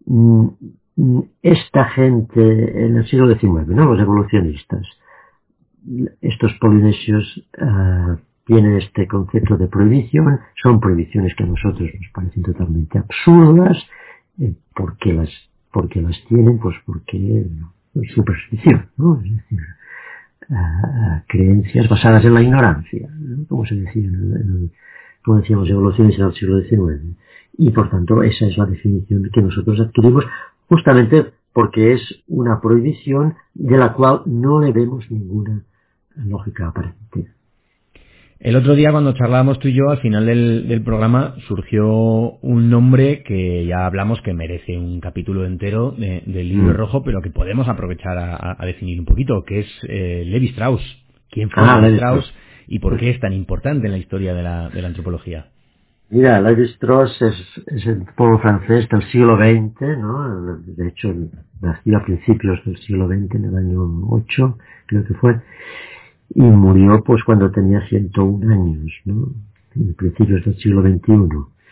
esta gente en el siglo XIX, ¿no? Los evolucionistas, estos polinesios tienen este concepto de prohibición. Son prohibiciones que a nosotros nos parecen totalmente absurdas. ¿Por qué las tienen? Pues porque es superstición, ¿no? Es decir, creencias basadas en la ignorancia, ¿no? Como se decía como decíamos, evoluciones en el siglo XIX. Y por tanto esa es la definición que nosotros adquirimos, justamente porque es una prohibición de la cual no le vemos ninguna lógica aparente. El otro día, cuando charlábamos tú y yo, al final del programa surgió un nombre que ya hablamos que merece un capítulo entero del libro rojo, pero que podemos aprovechar a definir un poquito, que es Levi Strauss. ¿Quién fue Levi Strauss y por qué es tan importante en la historia de la antropología? Mira, Levi Strauss es el pueblo francés del siglo XX, ¿no? De hecho, nació a principios del siglo XX, en el año 8, creo que fue, y murió pues cuando tenía 101 años, ¿no? En principios del siglo XXI.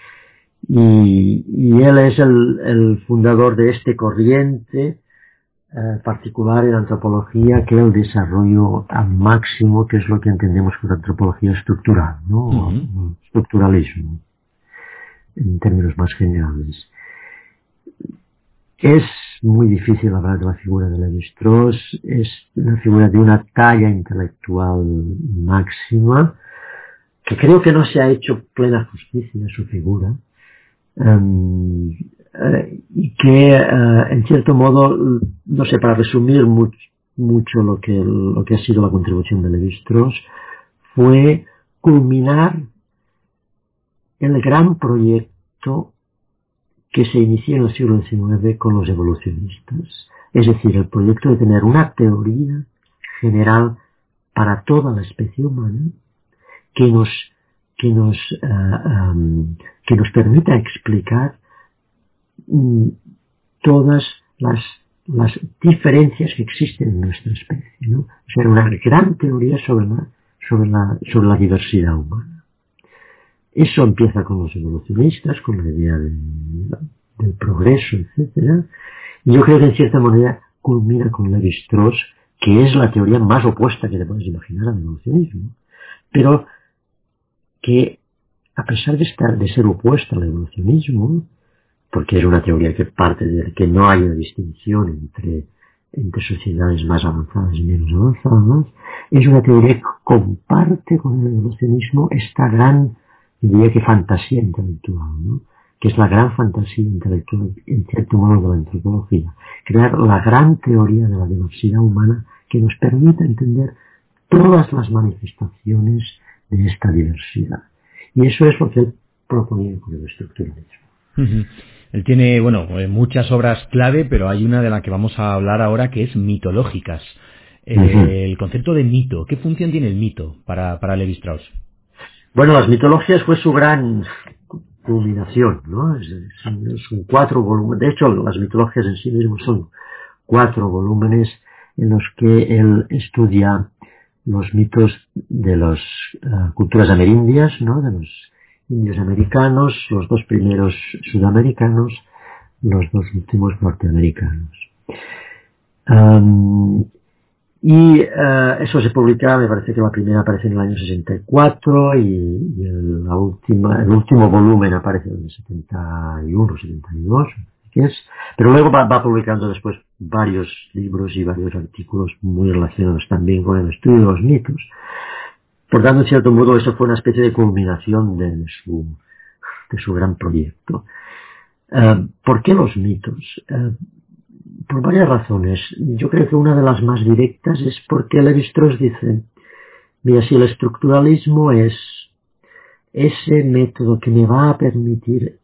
Y él es el fundador de este corriente particular en antropología, que es el desarrollo al máximo, que es lo que entendemos por antropología estructural, ¿no? Estructuralismo, en términos más generales. Es muy difícil hablar de la figura de Levi Strauss. Es una figura de una talla intelectual máxima, que creo que no se ha hecho plena justicia a su figura, y que en cierto modo, no sé, para resumir mucho lo que ha sido la contribución de Levi Strauss, fue culminar el gran proyecto que se inició en el siglo XIX con los evolucionistas. Es decir, el proyecto de tener una teoría general para toda la especie humana que nos permita explicar todas las diferencias que existen en nuestra especie, ¿no? O sea, una gran teoría sobre la diversidad humana. Eso empieza con los evolucionistas, con la idea del progreso, etcétera. Y yo creo que en cierta manera culmina con Levi Strauss, que es la teoría más opuesta que te puedes imaginar al evolucionismo, pero que a pesar de ser opuesta al evolucionismo, porque es una teoría que parte de que no hay una distinción entre sociedades más avanzadas y menos avanzadas, es una teoría que comparte con el evolucionismo esta gran diría que fantasía intelectual, ¿no? Que es la gran fantasía intelectual, en cierto modo, de la antropología. Crear la gran teoría de la diversidad humana que nos permita entender todas las manifestaciones de esta diversidad. Y eso es lo que él proponía con el estructuralismo. Él tiene, muchas obras clave, pero hay una de la que vamos a hablar ahora que es mitológicas. El concepto de mito. ¿Qué función tiene el mito para Levi-Strauss? Bueno, las mitologías fue su gran culminación, ¿no? Son 4 volúmenes. De hecho, las mitologías en sí mismas son 4 volúmenes en los que él estudia los mitos de las culturas amerindias, ¿no? De los indios americanos, los 2 primeros sudamericanos, los 2 últimos norteamericanos. Eso se publica, me parece que la primera aparece en el año 64 y el último volumen aparece en el 71, 72, ¿qué es? Pero luego va publicando después varios libros y varios artículos muy relacionados también con el estudio de los mitos. Por tanto, en cierto modo, eso fue una especie de culminación de su gran proyecto. ¿Por qué los mitos? Por varias razones. Yo creo que una de las más directas es porque Levi-Strauss dice, mira, si el estructuralismo es ese método que me va a permitir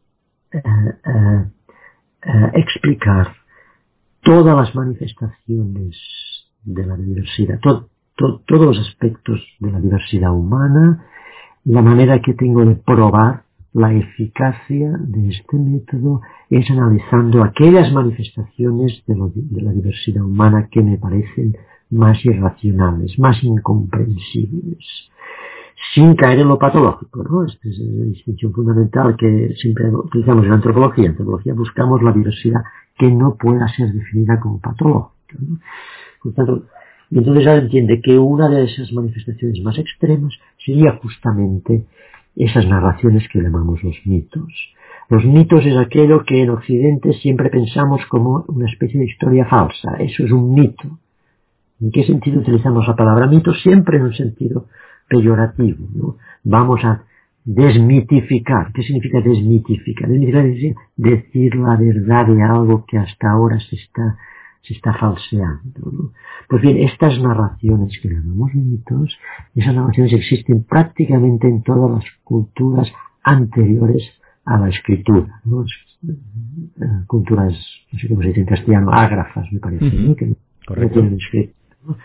explicar todas las manifestaciones de la diversidad, todos los aspectos de la diversidad humana, la manera que tengo de probar la eficacia de este método es analizando aquellas manifestaciones de la diversidad humana que me parecen más irracionales, más incomprensibles, sin caer en lo patológico, ¿no? Esta es la distinción fundamental que siempre utilizamos en antropología. En antropología buscamos la diversidad que no pueda ser definida como patológica, ¿no? Por tanto, y entonces ya entiende que una de esas manifestaciones más extremas sería justamente esas narraciones que llamamos los mitos. Los mitos es aquello que en Occidente siempre pensamos como una especie de historia falsa. Eso es un mito. ¿En qué sentido utilizamos la palabra mito? Siempre en un sentido peyorativo, ¿no? Vamos a desmitificar. ¿Qué significa desmitificar? Desmitificar es decir la verdad de algo que hasta ahora se está falseando, ¿no? Pues bien, estas narraciones que llamamos mitos, esas narraciones existen prácticamente en todas las culturas anteriores a la escritura, ¿no? Culturas, no sé cómo se dice en castellano, ágrafas, me parece, ¿no? Que no tienen escrito, ¿no?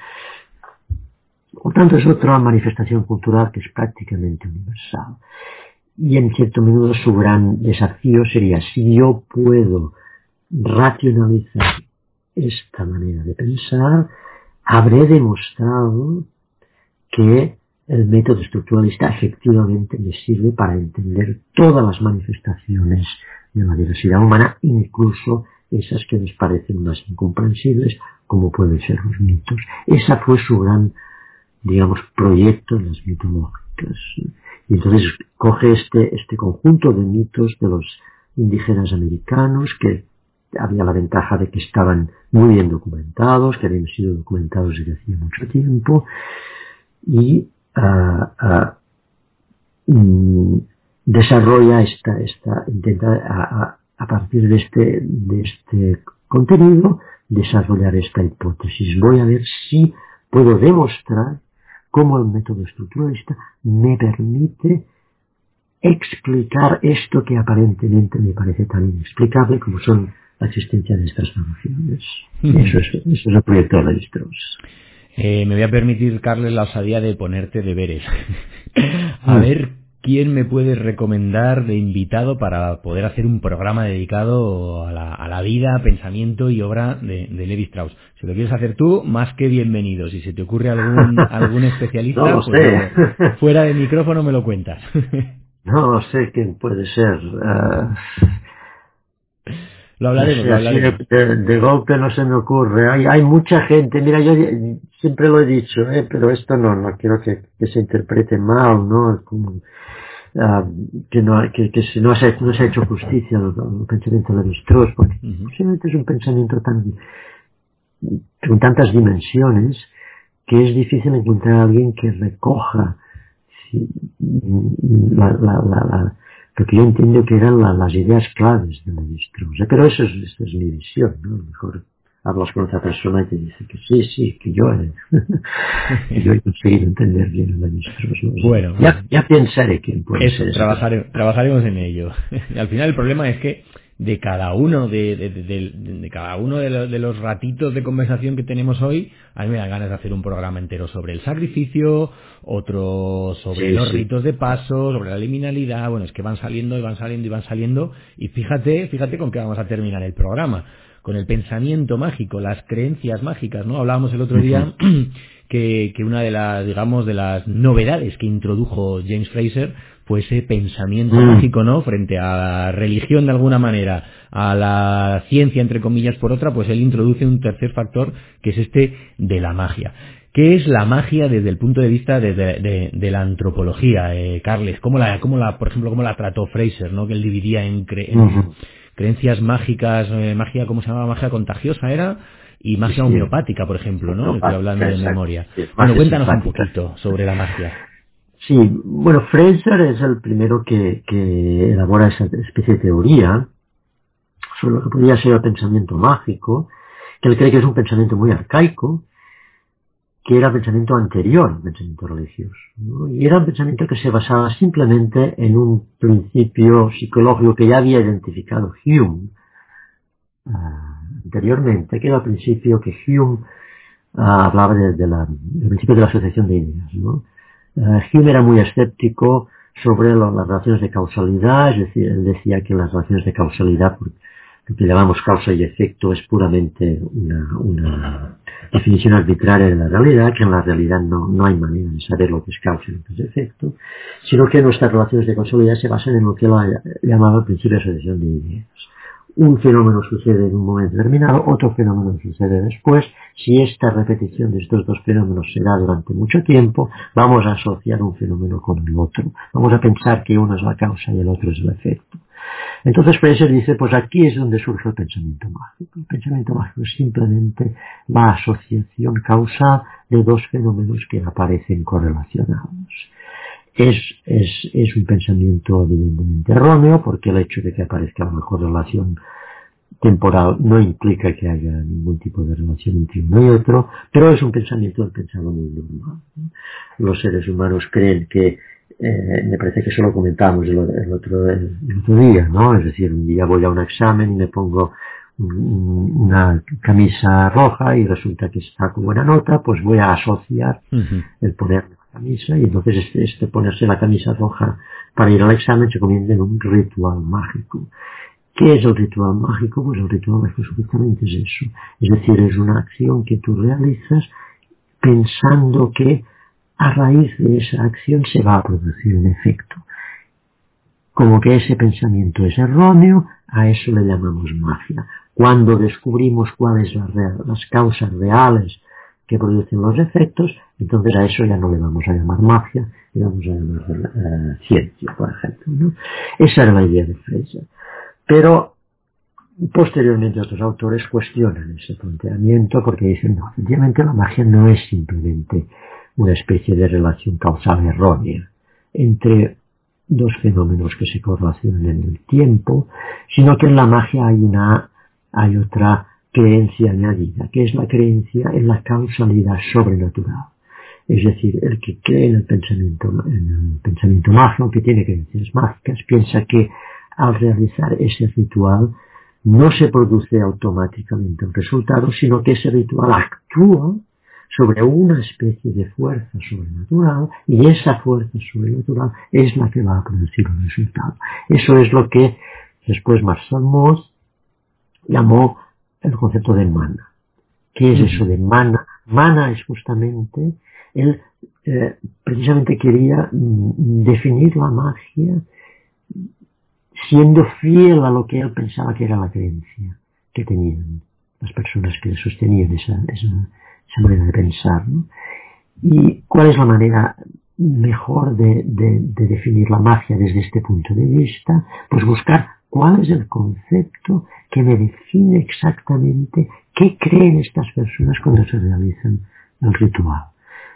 Por tanto, es otra manifestación cultural que es prácticamente universal. Y en cierto modo su gran desafío sería, si yo puedo racionalizar esta manera de pensar, habré demostrado que el método estructuralista efectivamente me sirve para entender todas las manifestaciones de la diversidad humana, incluso esas que nos parecen más incomprensibles, como pueden ser los mitos. Esa fue su gran, proyecto en las mitológicas. Y entonces coge este conjunto de mitos de los indígenas americanos, que había la ventaja de que estaban muy bien documentados, que habían sido documentados desde hacía mucho tiempo, y desarrolla intenta a partir de este contenido desarrollar esta hipótesis. Voy a ver si puedo demostrar cómo el método estructuralista me permite explicar esto que aparentemente me parece tan inexplicable como son la existencia de estas narraciones. Eso es el proyecto de Levi-Strauss. Me voy a permitir, Carles, la osadía de ponerte deberes. A ver, ¿quién me puede recomendar de invitado para poder hacer un programa dedicado a la vida, pensamiento y obra de Levi-Strauss? Si lo quieres hacer tú, más que bienvenido. Si se te ocurre algún especialista, no lo sé. Pues fuera de micrófono me lo cuentas. No lo sé quién puede ser. Lo hablaremos. De golpe no se me ocurre. Hay mucha gente. Mira, yo siempre lo he dicho, pero esto no quiero que se interprete mal, ¿no? Como, que no se ha hecho justicia al pensamiento de Levi-Strauss, porque posiblemente es un pensamiento con tantas dimensiones que es difícil encontrar a alguien que recoja decir, lo que yo entiendo que eran las ideas claves de Levi-Strauss. O sea, pero esa es mi visión, ¿no? A lo mejor hablas con otra persona y te dice que sí, que yo he conseguido entender bien a Levi-Strauss, ¿no? Bueno, ya pensaré quién puede eso, ser. trabajaremos en ello. Al final el problema es que de cada uno de cada uno de los ratitos de conversación que tenemos hoy, a mí me dan ganas de hacer un programa entero sobre el sacrificio, otro sobre los ritos de paso, sobre la liminalidad. Bueno, es que van saliendo y fíjate con qué vamos a terminar el programa, con el pensamiento mágico, las creencias mágicas, ¿no? Hablábamos el otro día que una de las novedades que introdujo James Fraser fue ese pensamiento mágico, ¿no? Frente a la religión de alguna manera, a la ciencia entre comillas por otra, pues él introduce un tercer factor que es este de la magia. ¿Qué es la magia desde el punto de vista de la antropología, Carles? ¿Cómo por ejemplo, cómo la trató Fraser, ¿no? Que él dividía en creencias mágicas, magia, ¿cómo se llamaba? Magia contagiosa era, y magia homeopática, por ejemplo, ¿no? Estoy hablando de memoria. Bueno, cuéntanos un poquito sobre la magia. Sí, bueno, Fraser es el primero que elabora esa especie de teoría sobre lo que podría ser el pensamiento mágico, que él cree que es un pensamiento muy arcaico, que era pensamiento anterior al pensamiento religioso, ¿no? Y era un pensamiento que se basaba simplemente en un principio psicológico que ya había identificado Hume anteriormente, que era el principio que Hume hablaba del principio de la asociación de ideas, ¿no? Hume era muy escéptico sobre las relaciones de causalidad, es decir, él decía que las relaciones de causalidad, lo que llamamos causa y efecto, es puramente una definición arbitraria de la realidad, que en la realidad no hay manera de saber lo que es causa y lo que es efecto, sino que nuestras relaciones de causalidad se basan en lo que él llamaba el principio de asociación de ideas. Un fenómeno sucede en un momento determinado, otro fenómeno sucede después. Si esta repetición de estos dos fenómenos se da durante mucho tiempo, vamos a asociar un fenómeno con el otro. Vamos a pensar que uno es la causa y el otro es el efecto. Entonces Fraser dice, pues aquí es donde surge el pensamiento mágico. El pensamiento mágico es simplemente la asociación causal de dos fenómenos que aparecen correlacionados. Es un pensamiento evidentemente erróneo, porque el hecho de que aparezca una correlación temporal no implica que haya ningún tipo de relación entre uno y otro, pero es un pensamiento del pensado muy normal. Los seres humanos creen que, me parece que eso lo comentamos el otro día, ¿no? Es decir, un día voy a un examen y me pongo una camisa roja y resulta que saco buena nota, pues voy a asociar el ponerme la camisa, y entonces este ponerse la camisa roja para ir al examen se convierte en un ritual mágico. ¿Qué es el ritual mágico? Pues el ritual mágico justamente es eso. Es decir, es una acción que tú realizas pensando que a raíz de esa acción se va a producir un efecto. Como que ese pensamiento es erróneo, a eso le llamamos magia. Cuando descubrimos cuáles son las causas reales que producen los efectos, entonces a eso ya no le vamos a llamar magia, le vamos a llamar ciencia, por ejemplo, ¿no? Esa era la idea de Fraser. Pero posteriormente otros autores cuestionan ese planteamiento porque dicen, no, efectivamente la magia no es simplemente una especie de relación causal errónea entre dos fenómenos que se correlacionan en el tiempo, sino que en la magia hay otra creencia añadida, que es la creencia en la causalidad sobrenatural. Es decir, el que cree en el pensamiento mágico, que tiene creencias mágicas, piensa que al realizar ese ritual no se produce automáticamente un resultado, sino que ese ritual actúa sobre una especie de fuerza sobrenatural, y esa fuerza sobrenatural es la que va a producir un resultado. Eso es lo que después Marcel Mauss llamó el concepto de mana. ¿Qué es eso de mana? Mana es justamente, él precisamente quería definir la magia siendo fiel a lo que él pensaba que era la creencia que tenían las personas que sostenían esa manera de pensar, ¿no? ¿Y cuál es la manera mejor de definir la magia desde este punto de vista? Pues buscar cuál es el concepto que me define exactamente qué creen estas personas cuando se realizan el ritual.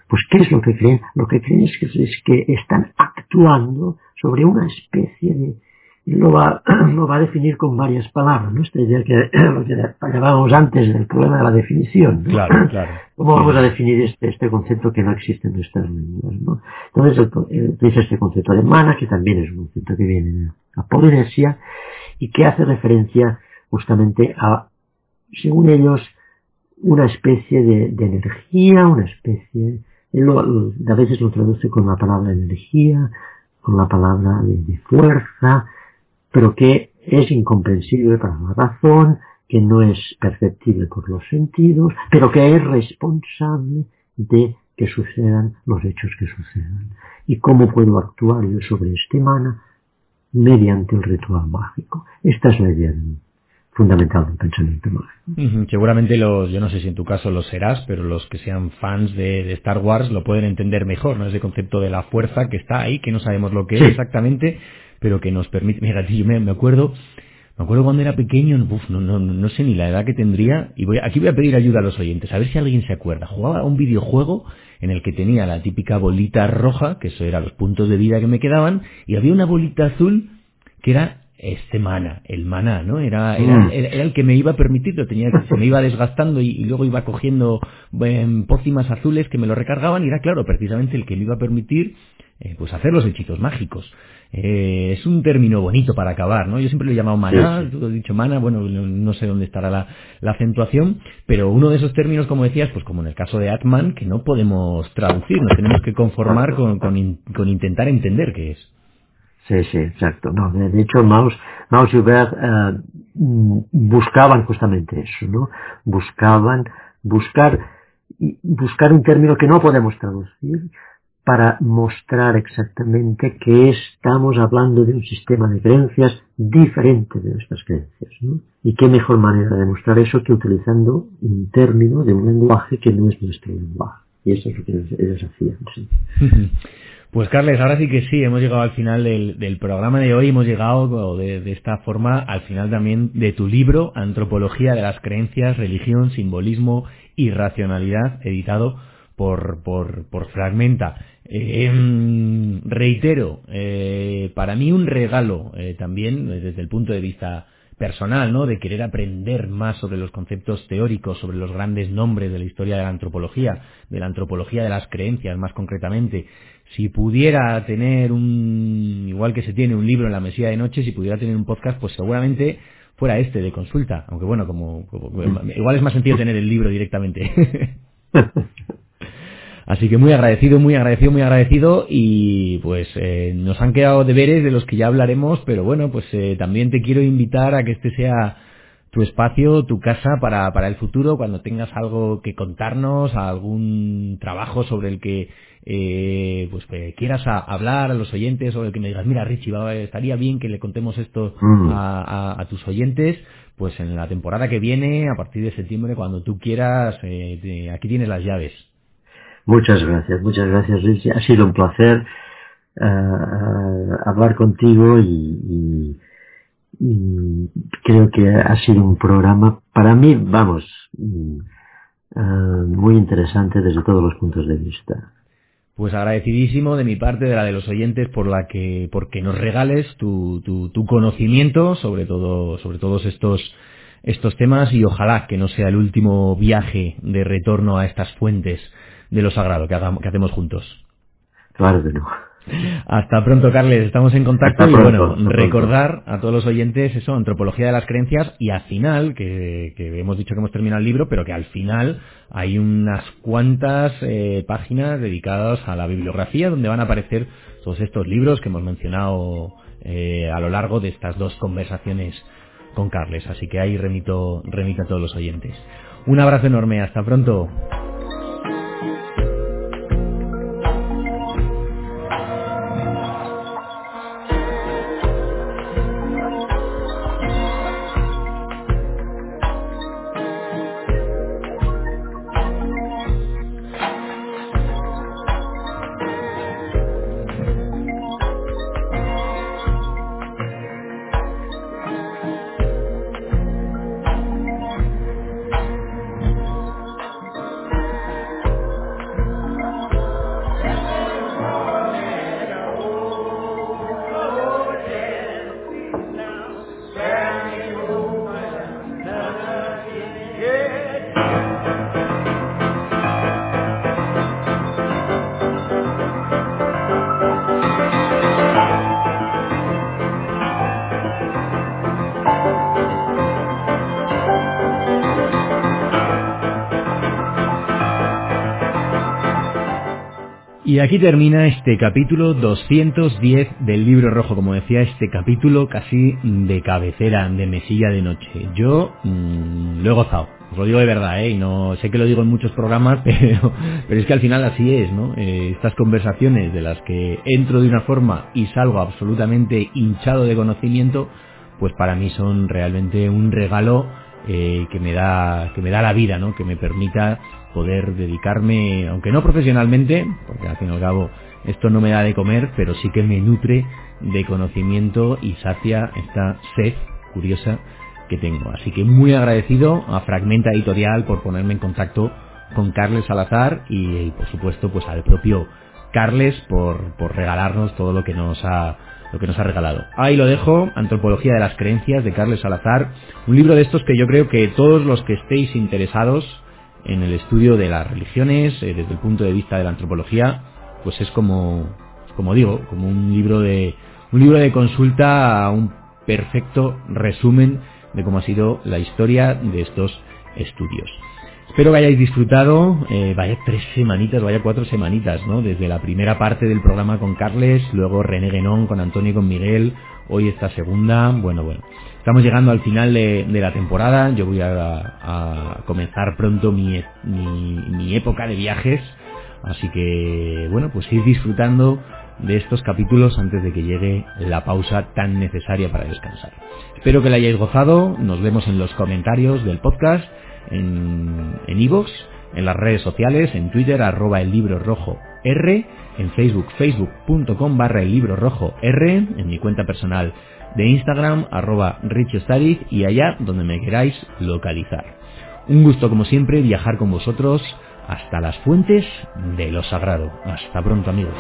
Pues ¿qué es lo que creen? Lo que creen es que están actuando sobre una especie de... lo va a definir con varias palabras, ¿no? Esta idea que lo que llamábamos antes del problema de la definición, ¿no? Claro, claro. ¿Cómo vamos a definir este concepto que no existe en nuestras lenguas, ¿no? Entonces utiliza este concepto de mana, que también es un concepto que viene de la Polinesia y que hace referencia justamente a, según ellos, una especie de energía, una especie... a veces lo traduce con la palabra energía, con la palabra de fuerza, pero que es incomprensible para la razón, que no es perceptible por los sentidos, pero que es responsable de que sucedan los hechos que sucedan. ¿Y cómo puedo actuar yo sobre este mana? Mediante el ritual mágico. Esta es la idea fundamental del pensamiento mágico. Seguramente yo no sé si en tu caso lo serás, pero los que sean fans de Star Wars lo pueden entender mejor, ¿no? Ese concepto de la fuerza que está ahí, que no sabemos lo que es exactamente, pero que nos permite... Mira, tío, me acuerdo cuando era pequeño, no sé ni la edad que tendría, y aquí voy a pedir ayuda a los oyentes, a ver si alguien se acuerda. Jugaba a un videojuego en el que tenía la típica bolita roja, que eso eran los puntos de vida que me quedaban, y había una bolita azul que era mana, el maná, ¿no? Era el que me iba a permitir, se me iba desgastando y luego iba cogiendo pócimas azules que me lo recargaban, y era, claro, precisamente el que me iba a permitir pues hacer los hechizos mágicos. Es un término bonito para acabar, ¿no? Yo siempre lo he llamado maná, tú has dicho mana, bueno, no sé dónde estará la acentuación, pero uno de esos términos, como decías, pues como en el caso de Atman, que no podemos traducir, nos tenemos que conformar con intentar entender qué es. Sí, exacto. No, de hecho, Maus y Hubert buscaban justamente eso, ¿no? Buscar un término que no podemos traducir para mostrar exactamente que estamos hablando de un sistema de creencias diferente de nuestras creencias, ¿no? Y qué mejor manera de mostrar eso que utilizando un término de un lenguaje que no es nuestro lenguaje. Y eso es lo que ellos hacían, sí. Pues Carles, ahora sí que sí, hemos llegado al final del programa de hoy, hemos llegado de esta forma al final también de tu libro, Antropología de las Creencias, Religión, Simbolismo y Racionalidad, editado por Fragmenta. Reitero, para mí un regalo también desde el punto de vista personal, ¿no? De querer aprender más sobre los conceptos teóricos, sobre los grandes nombres de la historia de la antropología de las creencias más concretamente. Si pudiera tener igual que se tiene un libro en la mesilla de noche, si pudiera tener un podcast, pues seguramente fuera este de consulta, aunque bueno, como igual es más sencillo tener el libro directamente. Así que muy agradecido y pues nos han quedado deberes de los que ya hablaremos, pero bueno, pues también te quiero invitar a que este sea tu espacio, tu casa para el futuro, cuando tengas algo que contarnos, algún trabajo sobre el que quieras hablar a los oyentes, o el que me digas, mira Richie, estaría bien que le contemos esto a tus oyentes, pues en la temporada que viene, a partir de septiembre, cuando tú quieras, aquí tienes las llaves. Muchas gracias Richie, ha sido un placer hablar contigo y creo que ha sido un programa para mí, muy interesante desde todos los puntos de vista. Pues agradecidísimo de mi parte, de la de los oyentes, porque nos regales tu conocimiento sobre todos estos temas, y ojalá que no sea el último viaje de retorno a estas fuentes de lo sagrado que hacemos juntos. Claro que no. Hasta pronto, Carles, estamos en contacto. Y bueno, recordar a todos los oyentes eso, Antropología de las Creencias, y al final, que hemos dicho que hemos terminado el libro, pero que al final hay unas cuantas páginas dedicadas a la bibliografía, donde van a aparecer todos estos libros que hemos mencionado a lo largo de estas dos conversaciones con Carles. Así que ahí remito a todos los oyentes. Un abrazo enorme, hasta pronto. Y aquí termina este capítulo 210 del Libro Rojo, como decía, este capítulo casi de cabecera, de mesilla de noche. Yo lo he gozado, os lo digo de verdad, y no sé que lo digo en muchos programas, pero es que al final así es, ¿no? Estas conversaciones de las que entro de una forma y salgo absolutamente hinchado de conocimiento, pues para mí son realmente un regalo que me da la vida, ¿no? Que me permita poder dedicarme, aunque no profesionalmente, porque al fin y al cabo esto no me da de comer, pero sí que me nutre de conocimiento y sacia esta sed curiosa que tengo. Así que muy agradecido a Fragmenta Editorial por ponerme en contacto con Carles Salazar y por supuesto pues al propio Carles por regalarnos todo lo que nos ha regalado. Ahí lo dejo, Antropología de las Creencias de Carles Salazar, un libro de estos que yo creo que todos los que estéis interesados en el estudio de las religiones, desde el punto de vista de la antropología, pues es como digo, como un libro de consulta, a un perfecto resumen de cómo ha sido la historia de estos estudios. Espero que hayáis disfrutado, vaya 4 semanitas, ¿no? Desde la primera parte del programa con Carles, luego René Guénon con Antonio y con Miguel, hoy esta segunda, bueno. Estamos llegando al final de la temporada, yo voy a comenzar pronto mi época de viajes, así que, bueno, pues ir disfrutando de estos capítulos antes de que llegue la pausa tan necesaria para descansar. Espero que la hayáis gozado, nos vemos en los comentarios del podcast, en iVoox, en las redes sociales, en Twitter, @ellibrorojo_r, en Facebook, facebook.com/ellibrorojo_r, en mi cuenta personal de Instagram, @richostariz, y allá donde me queráis localizar. Un gusto como siempre viajar con vosotros hasta las fuentes de lo sagrado. Hasta pronto, amigos.